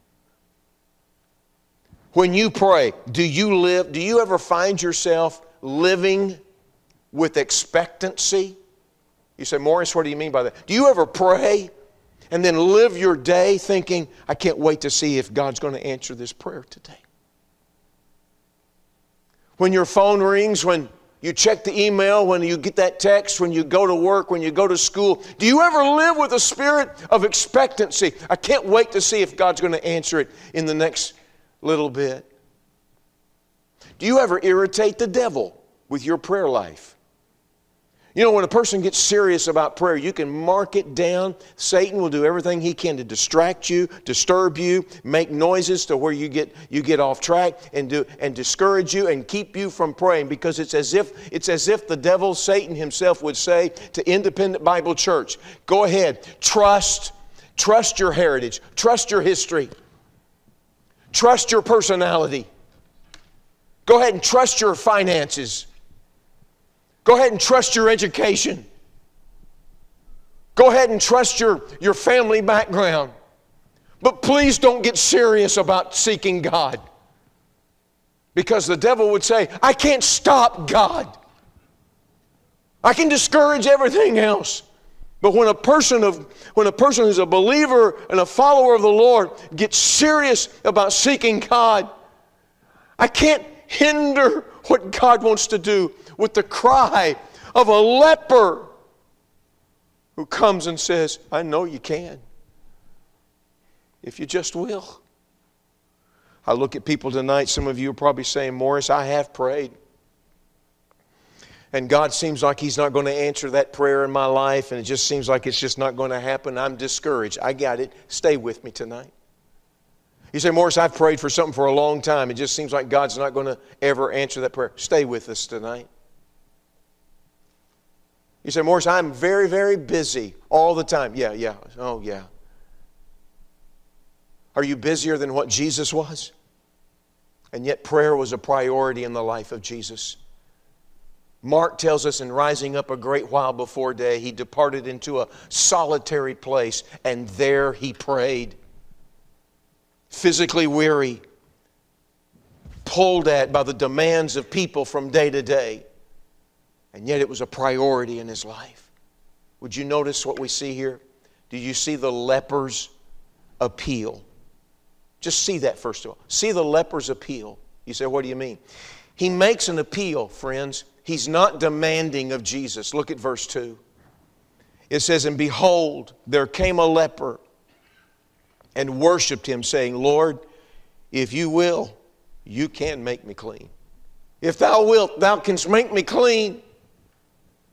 When you pray, do you live, do you ever find yourself living with expectancy? You say, Morris, what do you mean by that? Do you ever pray and then live your day thinking, I can't wait to see if God's going to answer this prayer today? When your phone rings, when you check the email, when you get that text, when you go to work, when you go to school, do you ever live with a spirit of expectancy? I can't wait to see if God's going to answer it in the next little bit. Do you ever irritate the devil with your prayer life? You know, when a person gets serious about prayer, you can mark it down. Satan will do everything he can to distract you, disturb you, make noises to where you get you get off track, and do and discourage you and keep you from praying, because it's as if it's as if the devil, Satan himself, would say to Independent Bible Church, go ahead, trust, trust your heritage, trust your history, trust your personality. Go ahead and trust your finances. Go ahead and trust your education. Go ahead and trust your, your family background. But please don't get serious about seeking God. Because the devil would say, I can't stop God. I can discourage everything else. But when a person of when a person who's a believer and a follower of the Lord gets serious about seeking God, I can't hinder what God wants to do with the cry of a leper who comes and says, I know you can, if you just will. I look at people tonight, some of you are probably saying, Morris, I have prayed. And God seems like He's not going to answer that prayer in my life, and it just seems like it's just not going to happen. I'm discouraged. I got it. Stay with me tonight. You say, Morris, I've prayed for something for a long time. It just seems like God's not going to ever answer that prayer. Stay with us tonight. You say, Morris, I'm very, very busy all the time. Yeah, yeah. Oh, yeah. Are you busier than what Jesus was? And yet prayer was a priority in the life of Jesus. Mark tells us, in rising up a great while before day, He departed into a solitary place, and there He prayed. Physically weary, pulled at by the demands of people from day to day. And yet it was a priority in His life. Would you notice what we see here? Do you see the leper's appeal? Just see that first of all. See the leper's appeal. You say, what do you mean? He makes an appeal, friends. He's not demanding of Jesus. Look at verse two. It says, and behold, there came a leper and worshiped Him, saying, Lord, if you will, you can make me clean. If thou wilt, thou canst make me clean.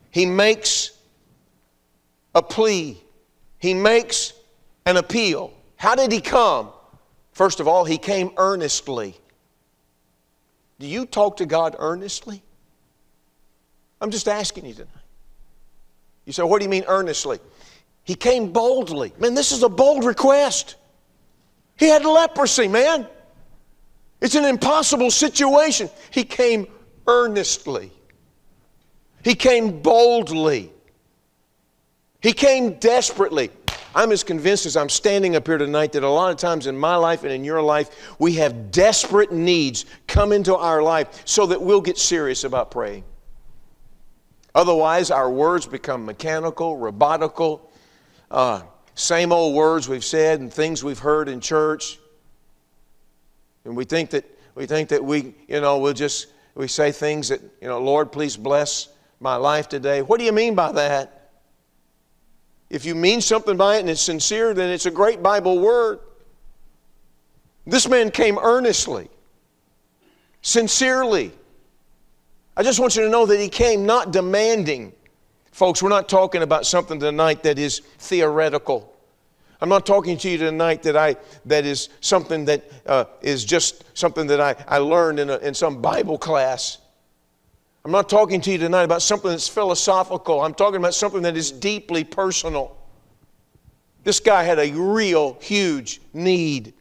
he makes a plea. He makes an appeal. How did he come? First of all, he came earnestly. Do you talk to God earnestly? I'm just asking you tonight. You say, what do you mean earnestly? He came boldly. Man, this is a bold request. He had leprosy, man. It's an impossible situation. He came earnestly. He came boldly. He came desperately. I'm as convinced as I'm standing up here tonight that a lot of times in my life and in your life, we have desperate needs come into our life so that we'll get serious about praying. Otherwise, our words become mechanical, robotical, uh, same old words we've said and things we've heard in church. And we think that we think that we, you know, we'll just we say things that, you know, Lord, please bless my life today. What do you mean by that? If you mean something by it and it's sincere, then it's a great Bible word. This man came earnestly, sincerely. I just want you to know that he came not demanding. Folks, we're not talking about something tonight that is theoretical. I'm not talking to you tonight that I that is something that uh, is just something that I, I learned in, a, in some Bible class. I'm not talking to you tonight about something that's philosophical. I'm talking about something that is deeply personal. This guy had a real huge need.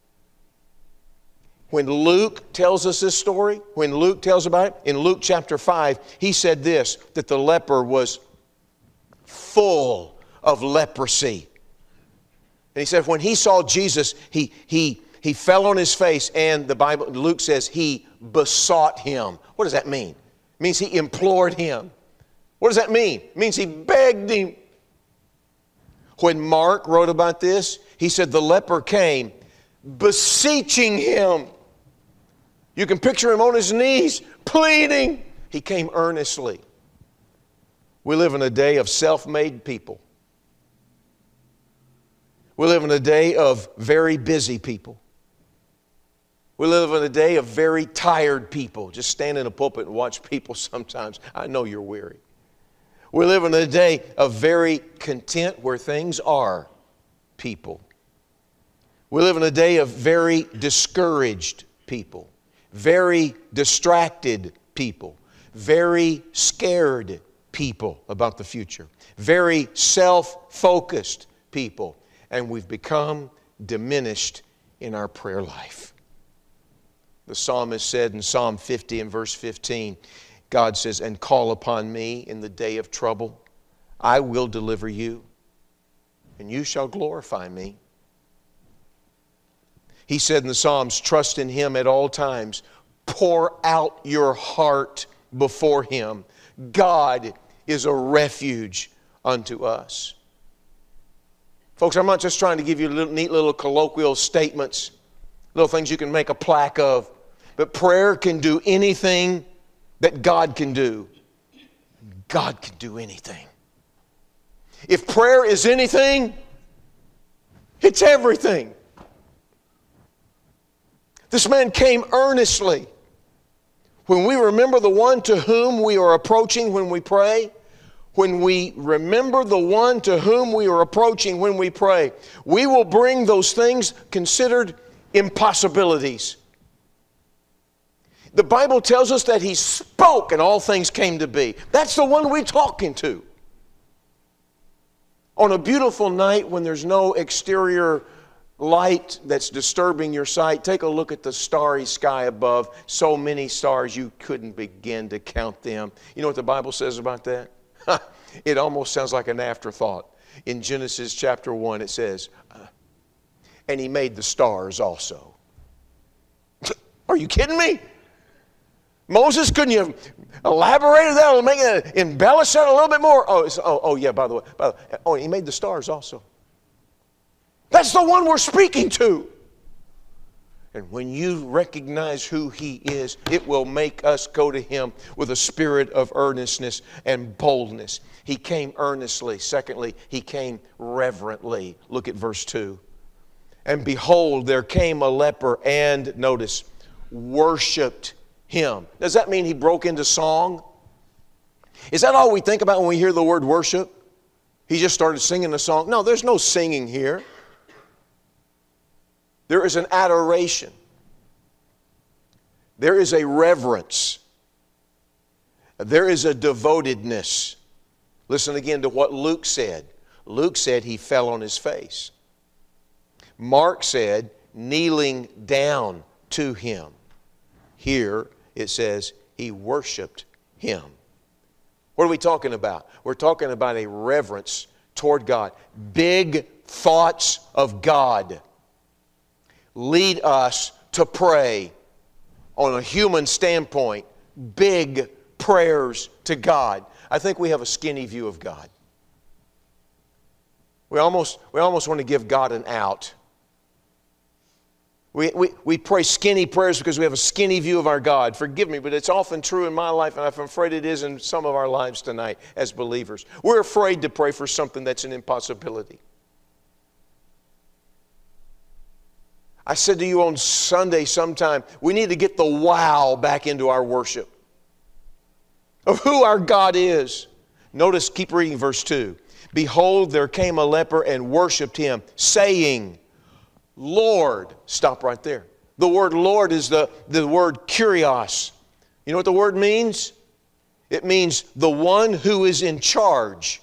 When Luke tells us this story, when Luke tells about it, in Luke chapter five, he said this, that the leper was full of leprosy. And he said when he saw Jesus, he, he, he fell on his face, and the Bible, Luke says, he besought him. What does that mean? It means he implored him. What does that mean? It means he begged him. When Mark wrote about this, he said the leper came beseeching him. You can picture him on his knees, pleading. He came earnestly. We live in a day of self-made people. We live in a day of very busy people. We live in a day of very tired people. Just stand in a pulpit and watch people sometimes. I know you're weary. We live in a day of very content where things are people. We live in a day of very discouraged people, very distracted people, very scared people about the future, very self-focused people, and we've become diminished in our prayer life. The psalmist said in Psalm fifty and verse fifteen, God says, and call upon me in the day of trouble. I will deliver you, and you shall glorify me. He said in the Psalms, trust in Him at all times. Pour out your heart before Him. God is a refuge unto us. Folks, I'm not just trying to give you little, neat little colloquial statements, little things you can make a plaque of, but prayer can do anything that God can do. God can do anything. If prayer is anything, it's everything. This man came earnestly. When we remember the one to whom we are approaching when we pray, when we remember the one to whom we are approaching when we pray, we will bring those things considered impossibilities. The Bible tells us that He spoke and all things came to be. That's the one we're talking to. On a beautiful night when there's no exterior light that's disturbing your sight, take a look at the starry sky above. So many stars you couldn't begin to count them. You know what the Bible says about that? It almost sounds like an afterthought. In Genesis chapter one it says, uh, and He made the stars also. Are you kidding me? Moses, couldn't you have elaborated that or make it, embellish that a little bit more? Oh, it's, oh, oh yeah, by the way. By the way. Oh, He made the stars also. That's the one we're speaking to. And when you recognize who He is, it will make us go to Him with a spirit of earnestness and boldness. He came earnestly. Secondly, He came reverently. Look at verse two. And behold, there came a leper and, notice, worshiped Him. Does that mean he broke into song? Is that all we think about when we hear the word worship? He just started singing a song. No, there's no singing here. There is an adoration. There is a reverence. There is a devotedness. Listen again to what Luke said. Luke said he fell on his face. Mark said, kneeling down to him. Here it says he worshiped him. What are we talking about? We're talking about a reverence toward God. Big thoughts of God lead us to pray on a human standpoint, big prayers to God. I think we have a skinny view of God. We almost, we almost want to give God an out. We, we, we pray skinny prayers because we have a skinny view of our God. Forgive me, but it's often true in my life, and I'm afraid it is in some of our lives tonight as believers. We're afraid to pray for something that's an impossibility. I said to you on Sunday sometime, we need to get the wow back into our worship of who our God is. Notice, keep reading verse two. Behold, there came a leper and worshiped him, saying, Lord. Stop right there. The word Lord is the, the word kurios. You know what the word means? It means the one who is in charge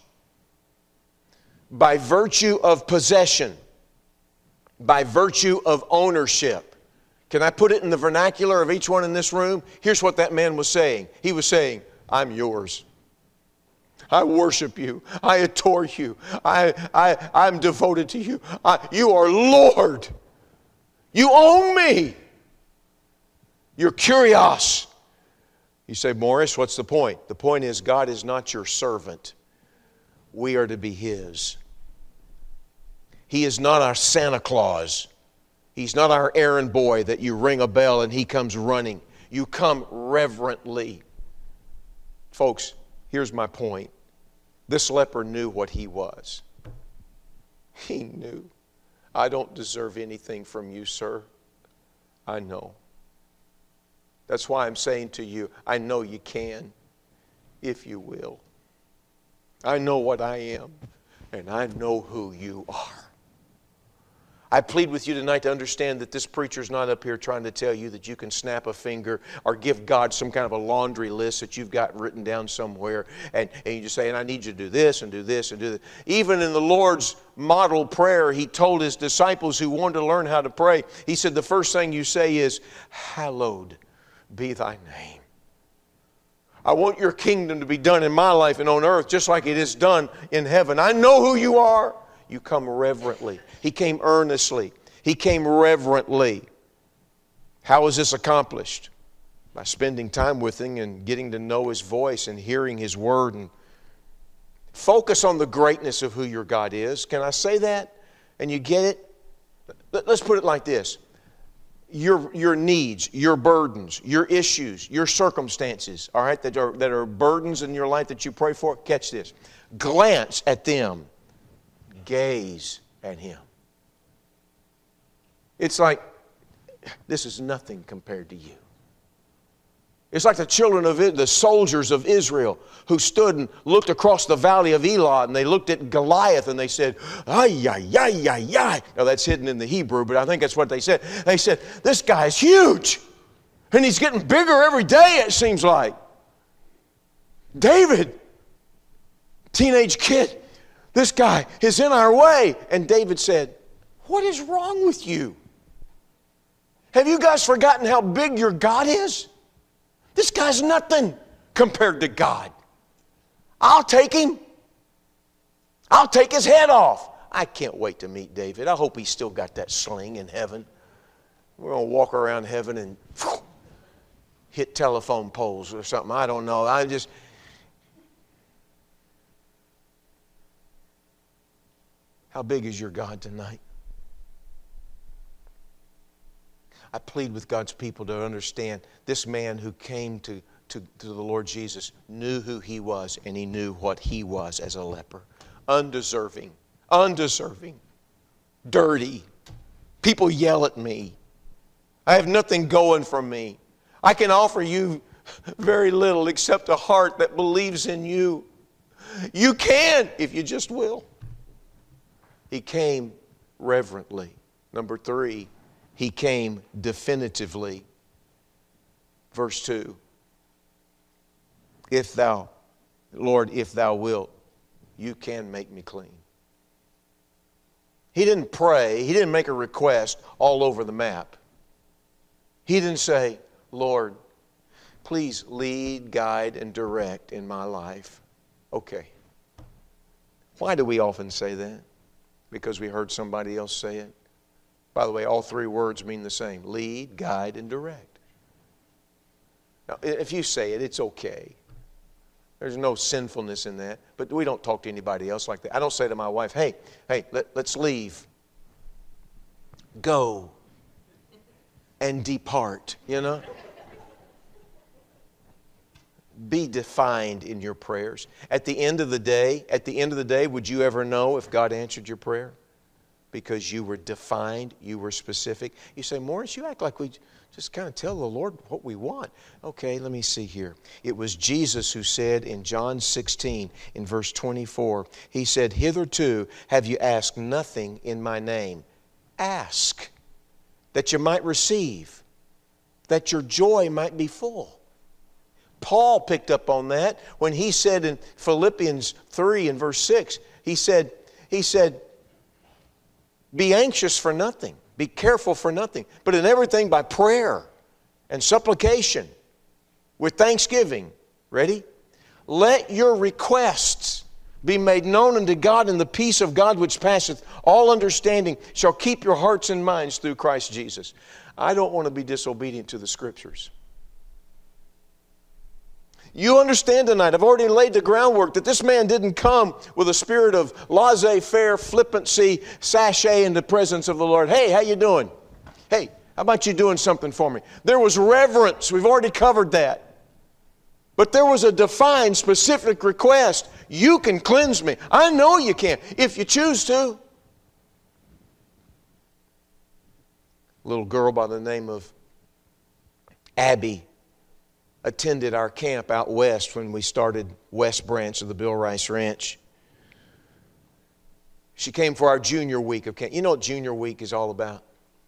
by virtue of possession, by virtue of ownership. Can I put it in the vernacular of each one in this room? Here's what that man was saying. He was saying, I'm yours. I worship you. I adore you. I, I, I'm devoted to you. I, you are Lord. You own me. You're kurios. You say, Morris, what's the point? The point is God is not your servant. We are to be His. He is not our Santa Claus. He's not our errand boy that you ring a bell and He comes running. You come reverently. Folks, here's my point. This leper knew what he was. He knew, I don't deserve anything from you, sir. I know. That's why I'm saying to you, I know you can, if you will. I know what I am, and I know who you are. I plead with you tonight to understand that this preacher's not up here trying to tell you that you can snap a finger or give God some kind of a laundry list that you've got written down somewhere and, and you just say, and I need you to do this and do this and do that. Even in the Lord's model prayer, He told His disciples who wanted to learn how to pray, He said the first thing you say is, hallowed be thy name. I want your kingdom to be done in my life and on earth just like it is done in heaven. I know who you are. You come reverently. He came earnestly. He came reverently. How was this accomplished? By spending time with Him and getting to know His voice and hearing His word. And focus on the greatness of who your God is. Can I say that? And you get it? Let's put it like this. Your, your needs, your burdens, your issues, your circumstances, all right, that are, that are burdens in your life that you pray for, catch this. Glance at them. Gaze at Him. It's like, this is nothing compared to you. It's like the children of it, the soldiers of Israel who stood and looked across the valley of Elah and they looked at Goliath and they said, ay, ay, ay, ay, ay. Now that's hidden in the Hebrew, but I think that's what they said. They said, this guy's huge and he's getting bigger every day, it seems like. David, teenage kid, this guy is in our way. And David said, what is wrong with you? Have you guys forgotten how big your God is? This guy's nothing compared to God. I'll take him. I'll take his head off. I can't wait to meet David. I hope he's still got that sling in heaven. We're going to walk around heaven and whew, hit telephone poles or something. I don't know. I just... How big is your God tonight? I plead with God's people to understand this man who came to, to, to the Lord Jesus knew who he was and he knew what he was as a leper. Undeserving, undeserving, dirty. People yell at me. I have nothing going for me. I can offer you very little except a heart that believes in you. You can if you just will. He came reverently. Number three, he came definitively. Verse two. If thou, Lord, if thou wilt, you can make me clean. He didn't pray. He didn't make a request all over the map. He didn't say, Lord, please lead, guide, and direct in my life. Okay. Why do we often say that? Because we heard somebody else say it. By the way, all three words mean the same. Lead, guide, and direct. Now, if you say it, it's okay. There's no sinfulness in that. But we don't talk to anybody else like that. I don't say to my wife, hey, hey, let, let's leave. Go and depart, you know? Be defined in your prayers. At the end of the day, at the end of the day, would you ever know if God answered your prayer? Because you were defined, you were specific. You say, Morris, you act like we just kind of tell the Lord what we want. Okay, let me see here. It was Jesus who said in John sixteen, in verse twenty-four, He said, hitherto have you asked nothing in my name. Ask, that you might receive, that your joy might be full. Paul picked up on that when he said in Philippians three and verse six, he said, he said, be anxious for nothing. Be careful for nothing. But in everything by prayer and supplication with thanksgiving. Ready? Let your requests be made known unto God, and the peace of God which passeth all understanding shall keep your hearts and minds through Christ Jesus. I don't want to be disobedient to the Scriptures. You understand tonight, I've already laid the groundwork that this man didn't come with a spirit of laissez-faire, flippancy, sashay in the presence of the Lord. Hey, how you doing? Hey, how about you doing something for me? There was reverence. We've already covered that. But there was a defined, specific request. You can cleanse me. I know you can, if you choose to. A little girl by the name of Abby attended our camp out west when we started West Branch of the Bill Rice Ranch. She came for our junior week of camp. You know what junior week is all about?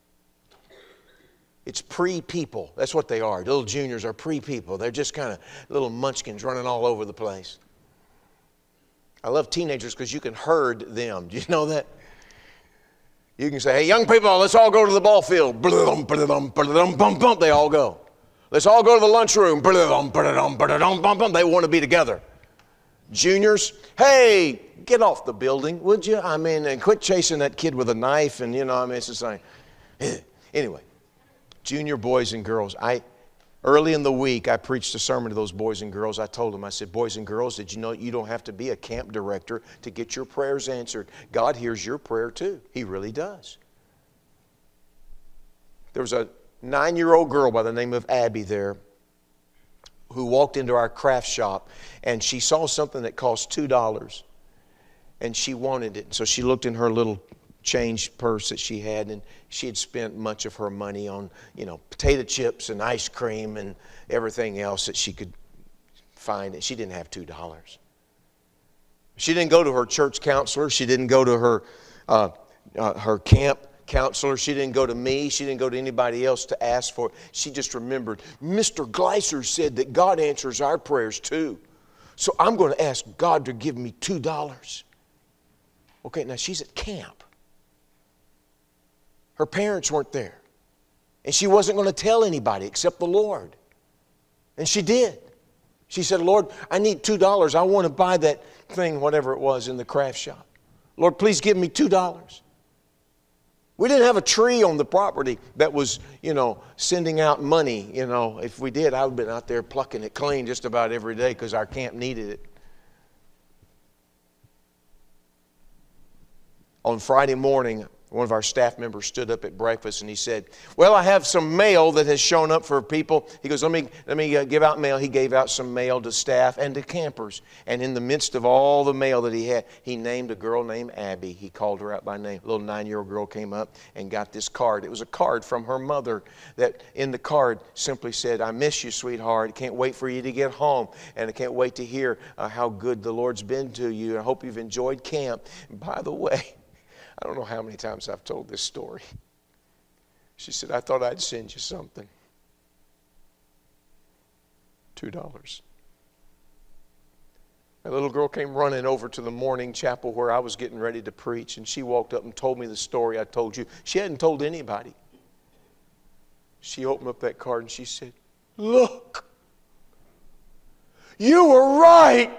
It's pre-people. That's what they are. Little juniors are pre-people. They're just kind of little munchkins running all over the place. I love teenagers because you can herd them. Do you know that? You can say, hey, young people, let's all go to the ball field. They all go. Let's all go to the lunchroom. They want to be together. Juniors, hey, get off the building, would you? I mean, and quit chasing that kid with a knife. And, you know, I mean, it's just like, anyway, junior boys and girls. I early in the week, I preached a sermon to those boys and girls. I told them, I said, boys and girls, did you know you don't have to be a camp director to get your prayers answered? God hears your prayer too. He really does. There was a nine-year-old girl by the name of Abby there who walked into our craft shop, and she saw something that cost two dollars, and she wanted it. So she looked in her little change purse that she had, and she had spent much of her money on, you know, potato chips and ice cream and everything else that she could find, and she didn't have two dollars. She didn't go to her church counselor. She didn't go to her, uh, uh, her camp counselor. She didn't go to me. She didn't go to anybody else to ask for it. She just remembered, Mister Gleiser said that God answers our prayers too. So I'm going to ask God to give me two dollars. Okay, now she's at camp. Her parents weren't there. And she wasn't going to tell anybody except the Lord. And she did. She said, Lord, I need two dollars. I want to buy that thing, whatever it was, in the craft shop. Lord, please give me two dollars. We didn't have a tree on the property that was, you know, sending out money. You know, if we did, I would have been out there plucking it clean just about every day because our camp needed it. On Friday morning, One of our staff members stood up at breakfast and he said, well, I have some mail that has shown up for people. He goes, let me, let me uh, give out mail. He gave out some mail to staff and to campers. And in the midst of all the mail that he had, he named a girl named Abby. He called her out by name. A little nine-year-old girl came up and got this card. It was a card from her mother that in the card simply said, I miss you, sweetheart. Can't wait for you to get home. And I can't wait to hear uh, how good the Lord's been to you. I hope you've enjoyed camp. And by the way, I don't know how many times I've told this story. She said, I thought I'd send you something. Two dollars. A little girl came running over to the morning chapel where I was getting ready to preach, and she walked up and told me the story I told you. She hadn't told anybody. She opened up that card and she said, look, you were right.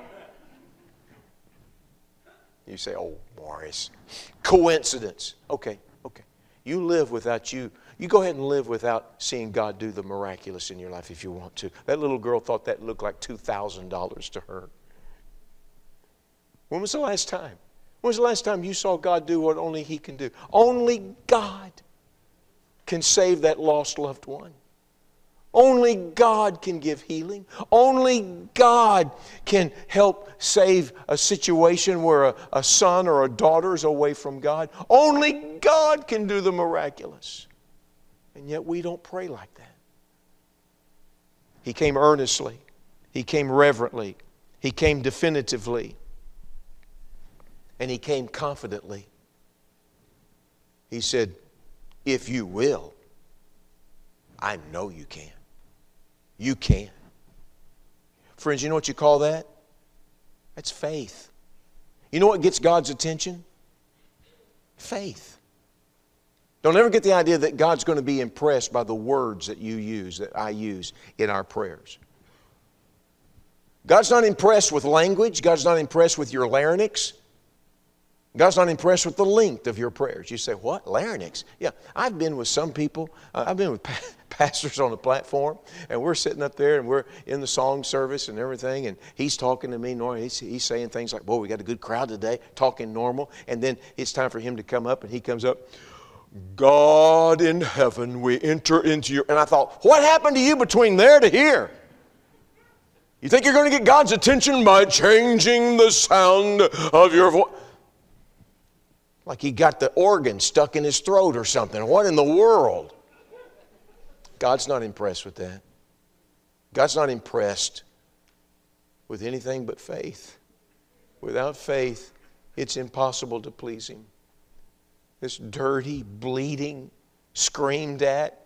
You say, oh, Morris, coincidence. Okay, okay. You live without you. You go ahead and live without seeing God do the miraculous in your life if you want to. That little girl thought that looked like two thousand dollars to her. When was the last time? When was the last time you saw God do what only He can do? Only God can save that lost loved one. Only God can give healing. Only God can help save a situation where a, a son or a daughter is away from God. Only God can do the miraculous. And yet we don't pray like that. He came earnestly. He came reverently. He came definitively. And He came confidently. He said, if you will, I know you can. You can. Friends, you know what you call that? That's faith. You know what gets God's attention? Faith. Don't ever get the idea that God's going to be impressed by the words that you use, that I use in our prayers. God's not impressed with language. God's not impressed with your larynx. God's not impressed with the length of your prayers. You say, what? Larynx? Yeah, I've been with some people. Uh, I've been with pa- pastors on the platform, and we're sitting up there, and we're in the song service and everything, and he's talking to me normal. He's, he's saying things like, boy, we got a good crowd today, talking normal. And then it's time for him to come up, and he comes up, God in heaven, we enter into your... And I thought, what happened to you between there to here? You think you're going to get God's attention by changing the sound of your voice? Like he got the organ stuck in his throat or something. What in the world? God's not impressed with that. God's not impressed with anything but faith. Without faith, it's impossible to please Him. This dirty, bleeding, screamed at,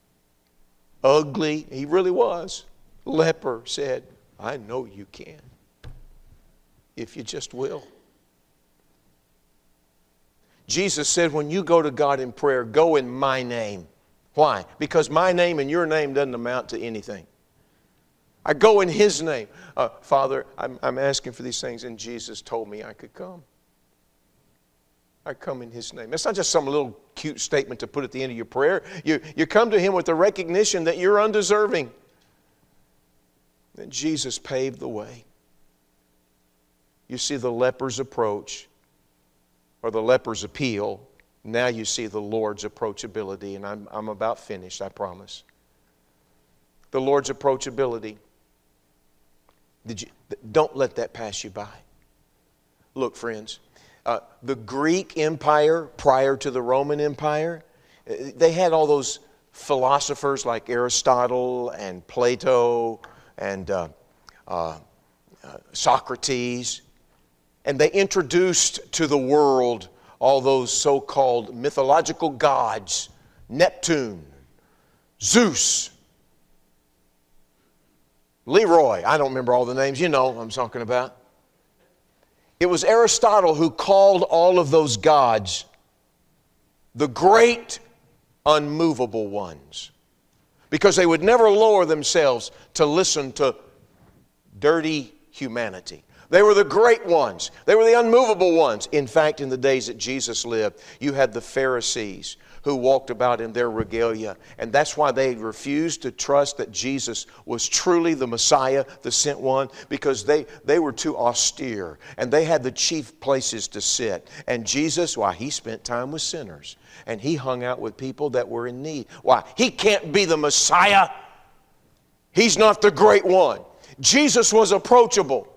ugly, he really was, leper said, I know you can, if you just will. Jesus said, when you go to God in prayer, go in my name. Why? Because my name and your name doesn't amount to anything. I go in His name. Uh, Father, I'm, I'm asking for these things, and Jesus told me I could come. I come in His name. It's not just some little cute statement to put at the end of your prayer. You, you come to Him with the recognition that you're undeserving. And Jesus paved the way. You see the leper's approach, or the leper's appeal. Now you see the Lord's approachability, and I'm, I'm about finished, I promise. The Lord's approachability. Did you, don't let that pass you by. Look, friends, uh, the Greek Empire prior to the Roman Empire, they had all those philosophers like Aristotle and Plato and uh, uh, uh, Socrates. And they introduced to the world all those so-called mythological gods, Neptune, Zeus, Leroy. I don't remember all the names. You know what I'm talking about. It was Aristotle who called all of those gods the great unmovable ones, because they would never lower themselves to listen to dirty humanity. They were the great ones. They were the unmovable ones. In fact, in the days that Jesus lived, you had the Pharisees who walked about in their regalia. And that's why they refused to trust that Jesus was truly the Messiah, the sent one, because they, they were too austere. And they had the chief places to sit. And Jesus, why, He spent time with sinners. And He hung out with people that were in need. Why? He can't be the Messiah. He's not the great one. Jesus was approachable.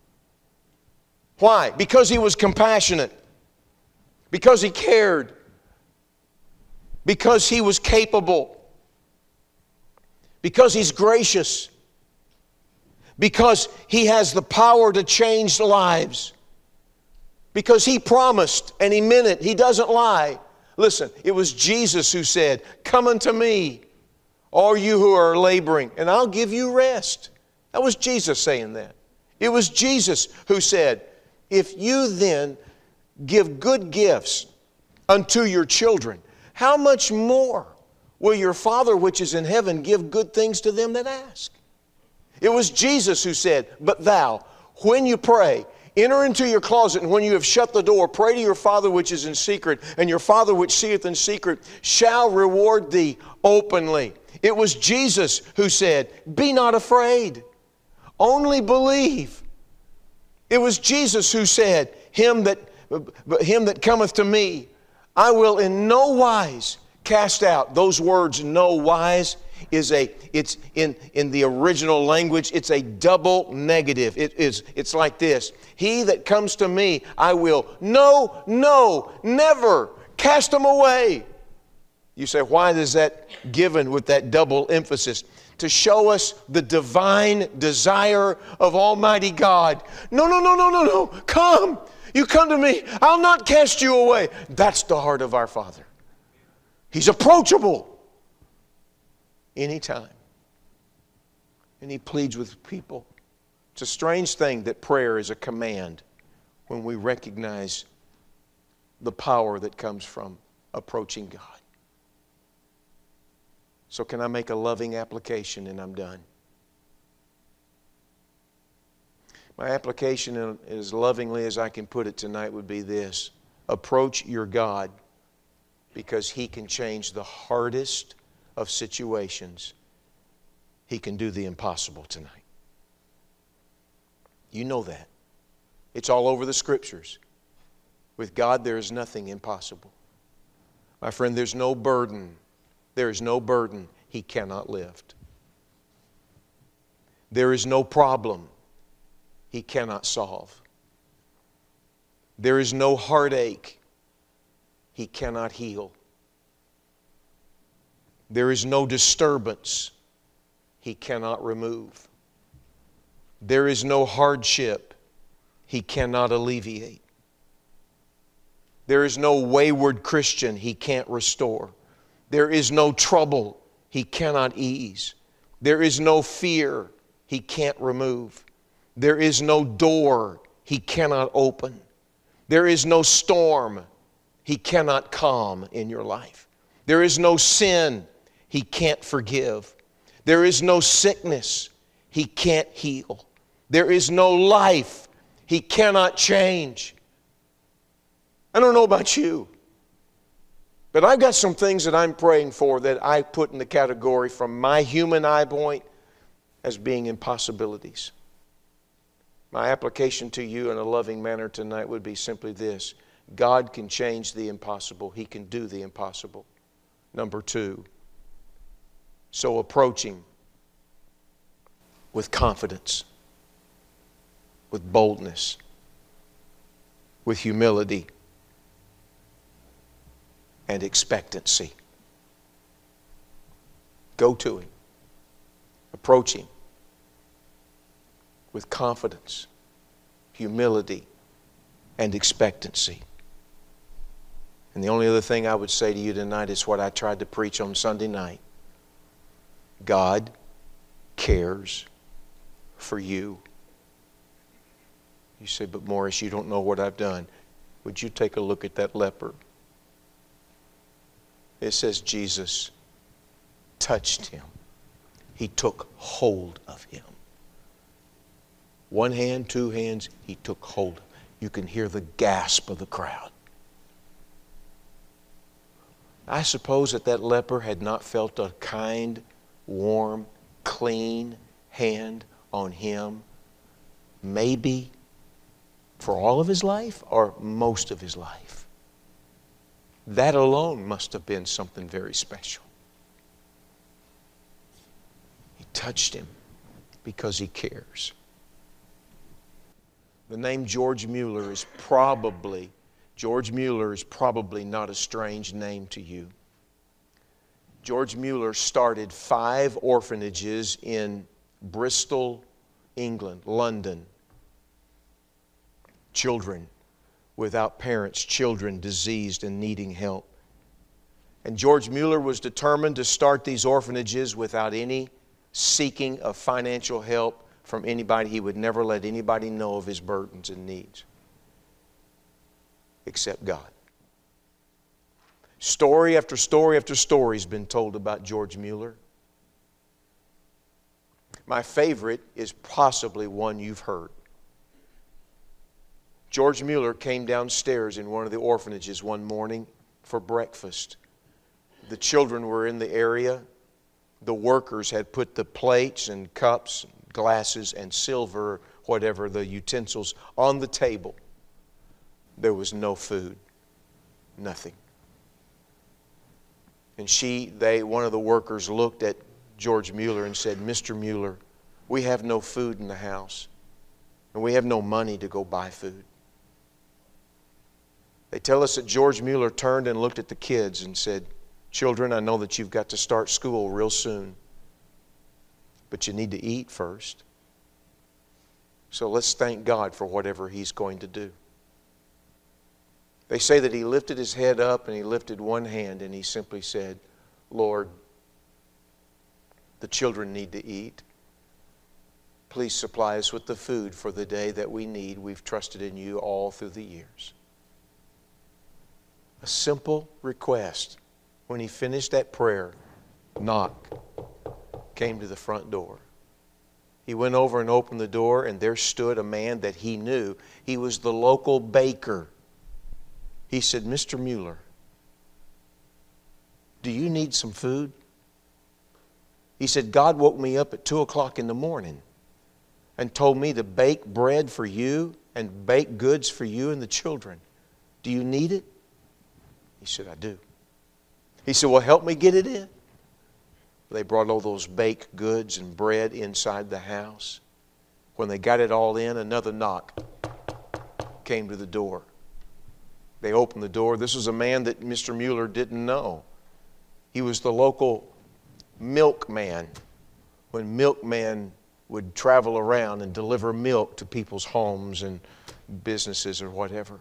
Why? Because He was compassionate. Because He cared. Because He was capable. Because He's gracious. Because He has the power to change lives. Because He promised and He meant it. He doesn't lie. Listen, it was Jesus who said, "Come unto me, all you who are laboring, and I'll give you rest." That was Jesus saying that. It was Jesus who said, "If you then give good gifts unto your children, how much more will your Father which is in heaven give good things to them that ask?" It was Jesus who said, "But thou, when you pray, enter into your closet, and when you have shut the door, pray to your Father which is in secret, and your Father which seeth in secret shall reward thee openly." It was Jesus who said, "Be not afraid, only believe." It was Jesus who said, him that, him that cometh to me, I will in no wise cast out. Those words, no wise, is a, it's in, in the original language, it's a double negative. It is, it's like this. He that comes to me, I will no, no, never cast him away. You say, why is that given with that double emphasis? To show us the divine desire of Almighty God. No, no, no, no, no, no. Come. You come to me. I'll not cast you away. That's the heart of our Father. He's approachable anytime. And He pleads with people. It's a strange thing that prayer is a command when we recognize the power that comes from approaching God. So can I make a loving application and I'm done? My application, as lovingly as I can put it tonight, would be this. Approach your God because He can change the hardest of situations. He can do the impossible tonight. You know that. It's all over the Scriptures. With God there is nothing impossible. My friend, there's no burden. There is no burden He cannot lift. There is no problem He cannot solve. There is no heartache He cannot heal. There is no disturbance He cannot remove. There is no hardship He cannot alleviate. There is no wayward Christian He can't restore. There is no trouble He cannot ease. There is no fear He can't remove. There is no door He cannot open. There is no storm He cannot calm in your life. There is no sin He can't forgive. There is no sickness He can't heal. There is no life He cannot change. I don't know about you, but I've got some things that I'm praying for that I put in the category from my human eye point as being impossibilities. My application to you in a loving manner tonight would be simply this. God can change the impossible. He can do the impossible. Number two, so approach Him with confidence, with boldness, with humility, and expectancy. Go to Him. Approach Him with confidence, humility, and expectancy. And the only other thing I would say to you tonight is what I tried to preach on Sunday night. God cares for you. You say, but Morris, you don't know what I've done. Would you take a look at that leper? It says Jesus touched him. He took hold of him. One hand, two hands, he took hold. You can hear the gasp of the crowd. I suppose that that leper had not felt a kind, warm, clean hand on him, maybe for all of his life or most of his life. That alone must have been something very special. He touched him because he cares. The name George Mueller is probably, George Mueller is probably not a strange name to you. George Mueller started five orphanages in Bristol, England, London. Children without parents, children diseased and needing help. And George Mueller was determined to start these orphanages without any seeking of financial help from anybody. He would never let anybody know of his burdens and needs except God. Story after story after story has been told about George Mueller. My favorite is possibly one you've heard. George Mueller came downstairs in one of the orphanages one morning for breakfast. The children were in the area. The workers had put the plates and cups, glasses and silver, whatever the utensils, on the table. There was no food, nothing. And she, they, one of the workers looked at George Mueller and said, "Mister Mueller, we have no food in the house, and we have no money to go buy food." They tell us that George Mueller turned and looked at the kids and said, "Children, I know that you've got to start school real soon, but you need to eat first. So let's thank God for whatever He's going to do." They say that he lifted his head up and he lifted one hand and he simply said, "Lord, the children need to eat. Please supply us with the food for the day that we need. We've trusted in you all through the years." A simple request. When he finished that prayer, knock came to the front door. He went over and opened the door, and there stood a man that he knew. He was the local baker. He said, "Mister Mueller, do you need some food?" He said, "God woke me up at two o'clock in the morning and told me to bake bread for you and bake goods for you and the children. Do you need it?" He said, "I do." He said, "Well, help me get it in." They brought all those baked goods and bread inside the house. When they got it all in, another knock came to the door. They opened the door. This was a man that Mister Mueller didn't know. He was the local milkman. When milkman would travel around and deliver milk to people's homes and businesses or whatever.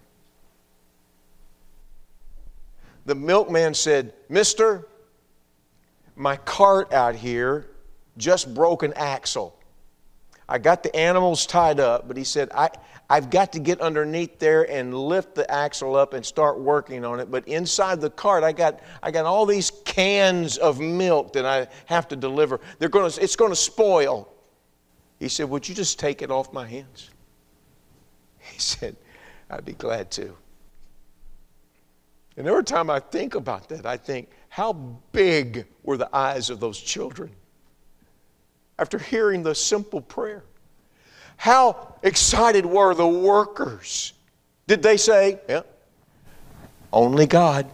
The milkman said, "Mister, my cart out here just broke an axle. I got the animals tied up," but he said, I, I've got to get underneath there and lift the axle up and start working on it. But inside the cart, I got, I got all these cans of milk that I have to deliver. They're going to, it's going to spoil." He said, "Would you just take it off my hands?" He said, "I'd be glad to." And every time I think about that, I think, how big were the eyes of those children after hearing the simple prayer? How excited were the workers? Did they say, "Yeah, only God"?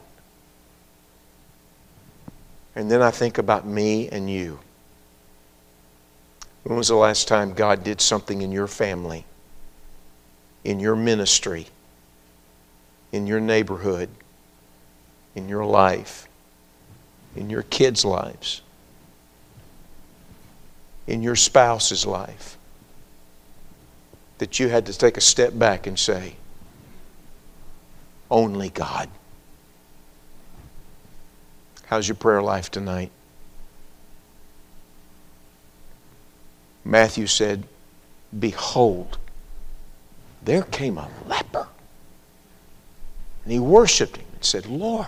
And then I think about me and you. When was the last time God did something in your family, in your ministry, in your neighborhood, in your life, in your kids' lives, in your spouse's life, that you had to take a step back and say, "Only God"? How's your prayer life tonight? Matthew said, "Behold, there came a leper." And he worshiped him and said, "Lord,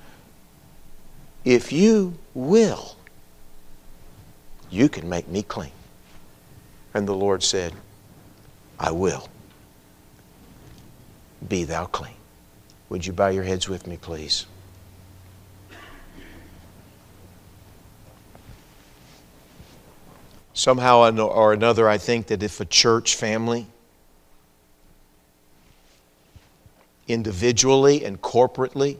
if you will, you can make me clean." And the Lord said, I will. Be thou clean. Would you bow your heads with me, please? Somehow or another, I think that if a church family, individually and corporately,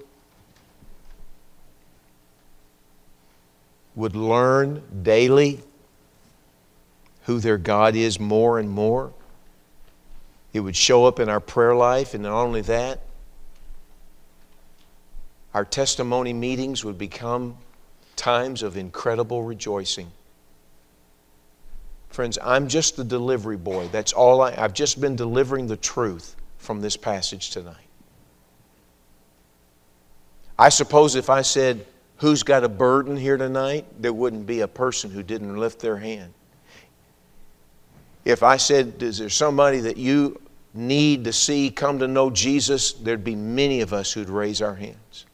would learn daily who their God is more and more, it would show up in our prayer life. And not only that, our testimony meetings would become times of incredible rejoicing. Friends, I'm just the delivery boy. That's all I, I've just been delivering the truth from this passage tonight. I suppose if I said, who's got a burden here tonight, there wouldn't be a person who didn't lift their hand. If I said, is there somebody that you need to see come to know Jesus, there'd be many of us who'd raise our hands.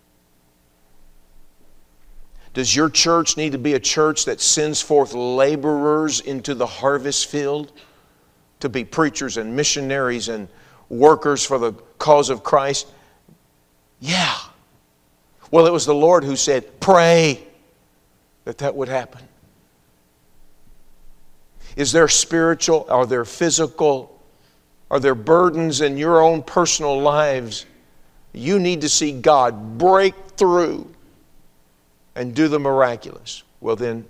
Does your church need to be a church that sends forth laborers into the harvest field to be preachers and missionaries and workers for the cause of Christ? Yeah. Well, it was the Lord who said, pray that that would happen. Is there spiritual? Are there physical? Are there burdens in your own personal lives? You need to see God break through and do the miraculous. Well then,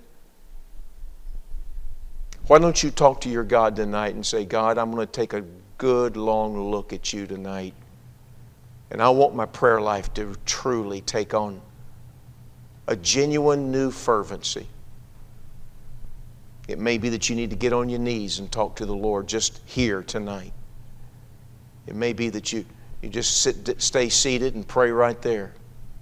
why don't you talk to your God tonight and say, God, I'm going to take a good long look at you tonight. And I want my prayer life to truly take on a genuine new fervency. It may be that you need to get on your knees and talk to the Lord just here tonight. It may be that you, you just sit, stay seated and pray right there.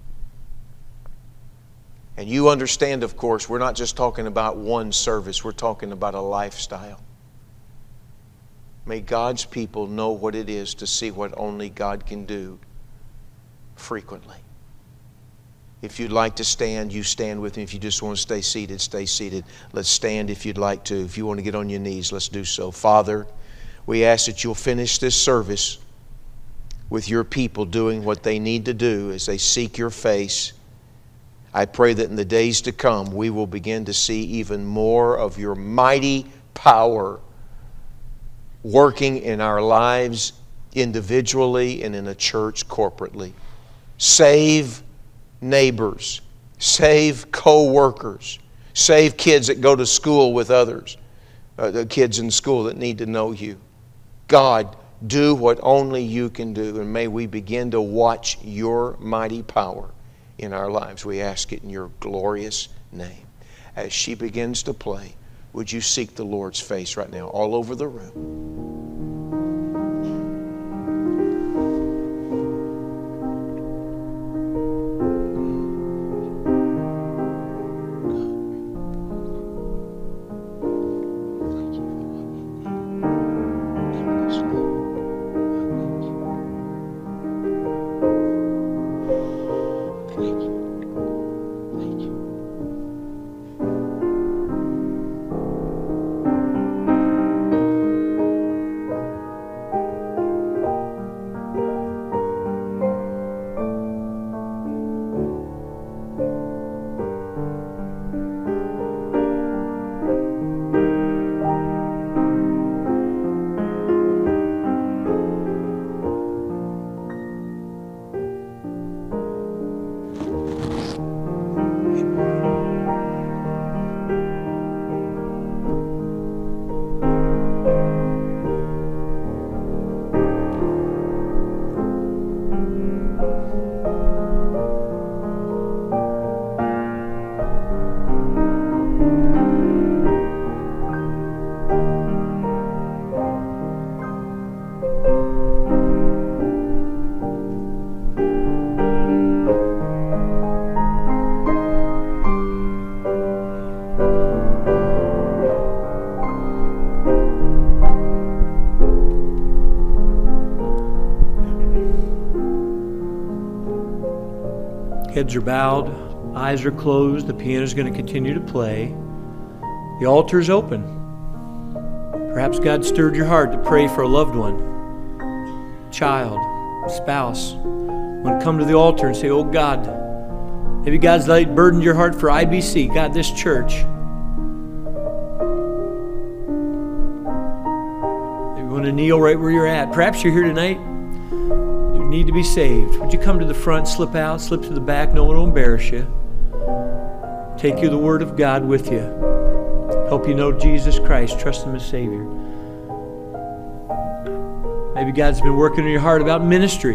And you understand, of course, we're not just talking about one service. We're talking about a lifestyle. May God's people know what it is to see what only God can do frequently. If you'd like to stand, you stand with me. If you just want to stay seated, stay seated. Let's stand if you'd like to. If you want to get on your knees, let's do so. Father, we ask that you'll finish this service with your people doing what they need to do as they seek your face. I pray that in the days to come, we will begin to see even more of your mighty power working in our lives individually and in a church corporately. Save neighbors. Save co-workers. Save kids that go to school with others. Uh, the kids in school that need to know you. God, do what only you can do, and may we begin to watch your mighty power in our lives. We ask it in your glorious name. As she begins to play, would you seek the Lord's face right now all over the room? Heads are bowed, eyes are closed, the piano is going to continue to play. The altar is open. Perhaps God stirred your heart to pray for a loved one, child, spouse. You want to come to the altar and say, oh God, maybe God's laid burdened your heart for I B C, God, this church. Maybe you want to kneel right where you're at. Perhaps you're here tonight, you need to be saved. Would you come to the front, slip out, slip to the back, no one will embarrass you. Take you the Word of God with you. Help you know Jesus Christ, trust Him as Savior. Maybe God's been working in your heart about ministry.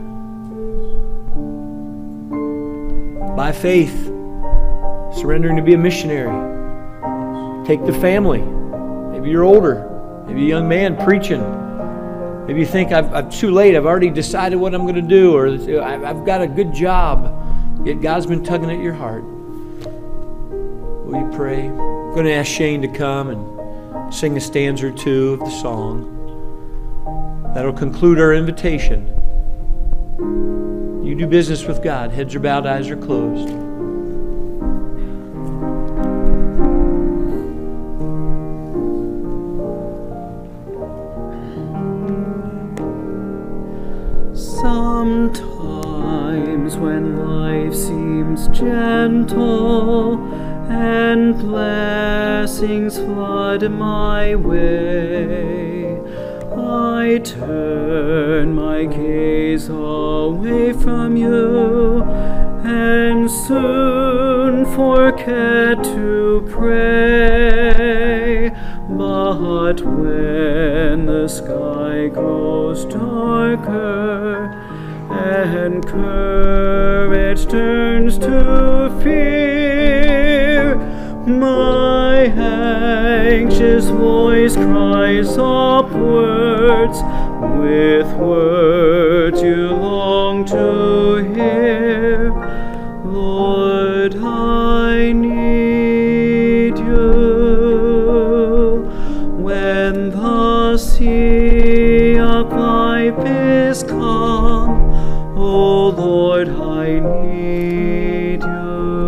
By faith, surrendering to be a missionary. Take the family. Maybe you're older. Maybe a young man preaching. Maybe you think, I've, I'm too late. I've already decided what I'm going to do. Or I've, I've got a good job. Yet God's been tugging at your heart. Will you pray? I'm going to ask Shane to come and sing a stanza or two of the song. That'll conclude our invitation. You do business with God. Heads are bowed, eyes are closed. Sometimes when life seems gentle and blessings flood my way, I turn my gaze away from you and soon forget to pray. But when the sky grows darker and courage turns to fear, my anxious voice cries upwards with words you long to hear. Lord, I need you. When the sea of life is calm, oh Lord, I need you.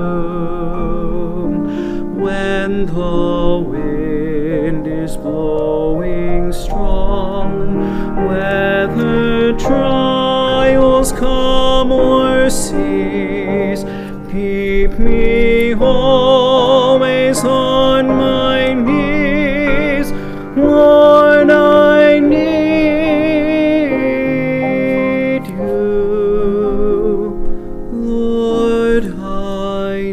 When the wind is blowing strong, whether trials come or cease, keep me always on my knees. Lord, I need you. Lord, I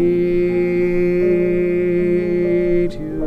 need you.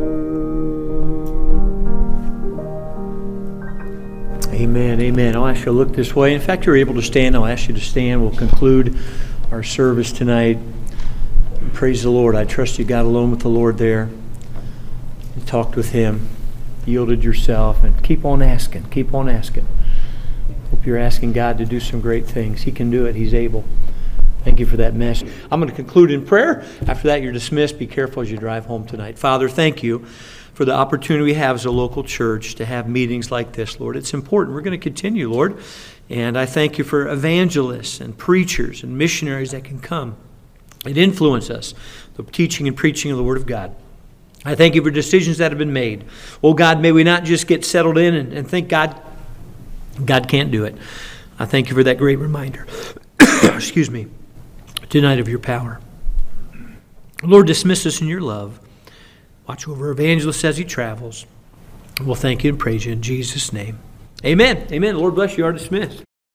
Amen, amen. I'll ask you to look this way. In fact, you're able to stand. I'll ask you to stand. We'll conclude our service tonight. Praise the Lord. I trust you got alone with the Lord there. You talked with Him, yielded yourself, and keep on asking. Keep on asking. Hope you're asking God to do some great things. He can do it. He's able. Thank you for that message. I'm going to conclude in prayer. After that, you're dismissed. Be careful as you drive home tonight. Father, thank you for the opportunity we have as a local church to have meetings like this, Lord. It's important. We're going to continue, Lord. And I thank you for evangelists and preachers and missionaries that can come and influence us, the teaching and preaching of the Word of God. I thank you for decisions that have been made. Oh God, may we not just get settled in and, and think God, God can't do it. I thank you for that great reminder. Excuse me. Tonight of your power. Lord, dismiss us in your love. Watch over evangelist as he travels. We'll thank you and praise you in Jesus' name. Amen. Amen. Lord bless you. You are dismissed.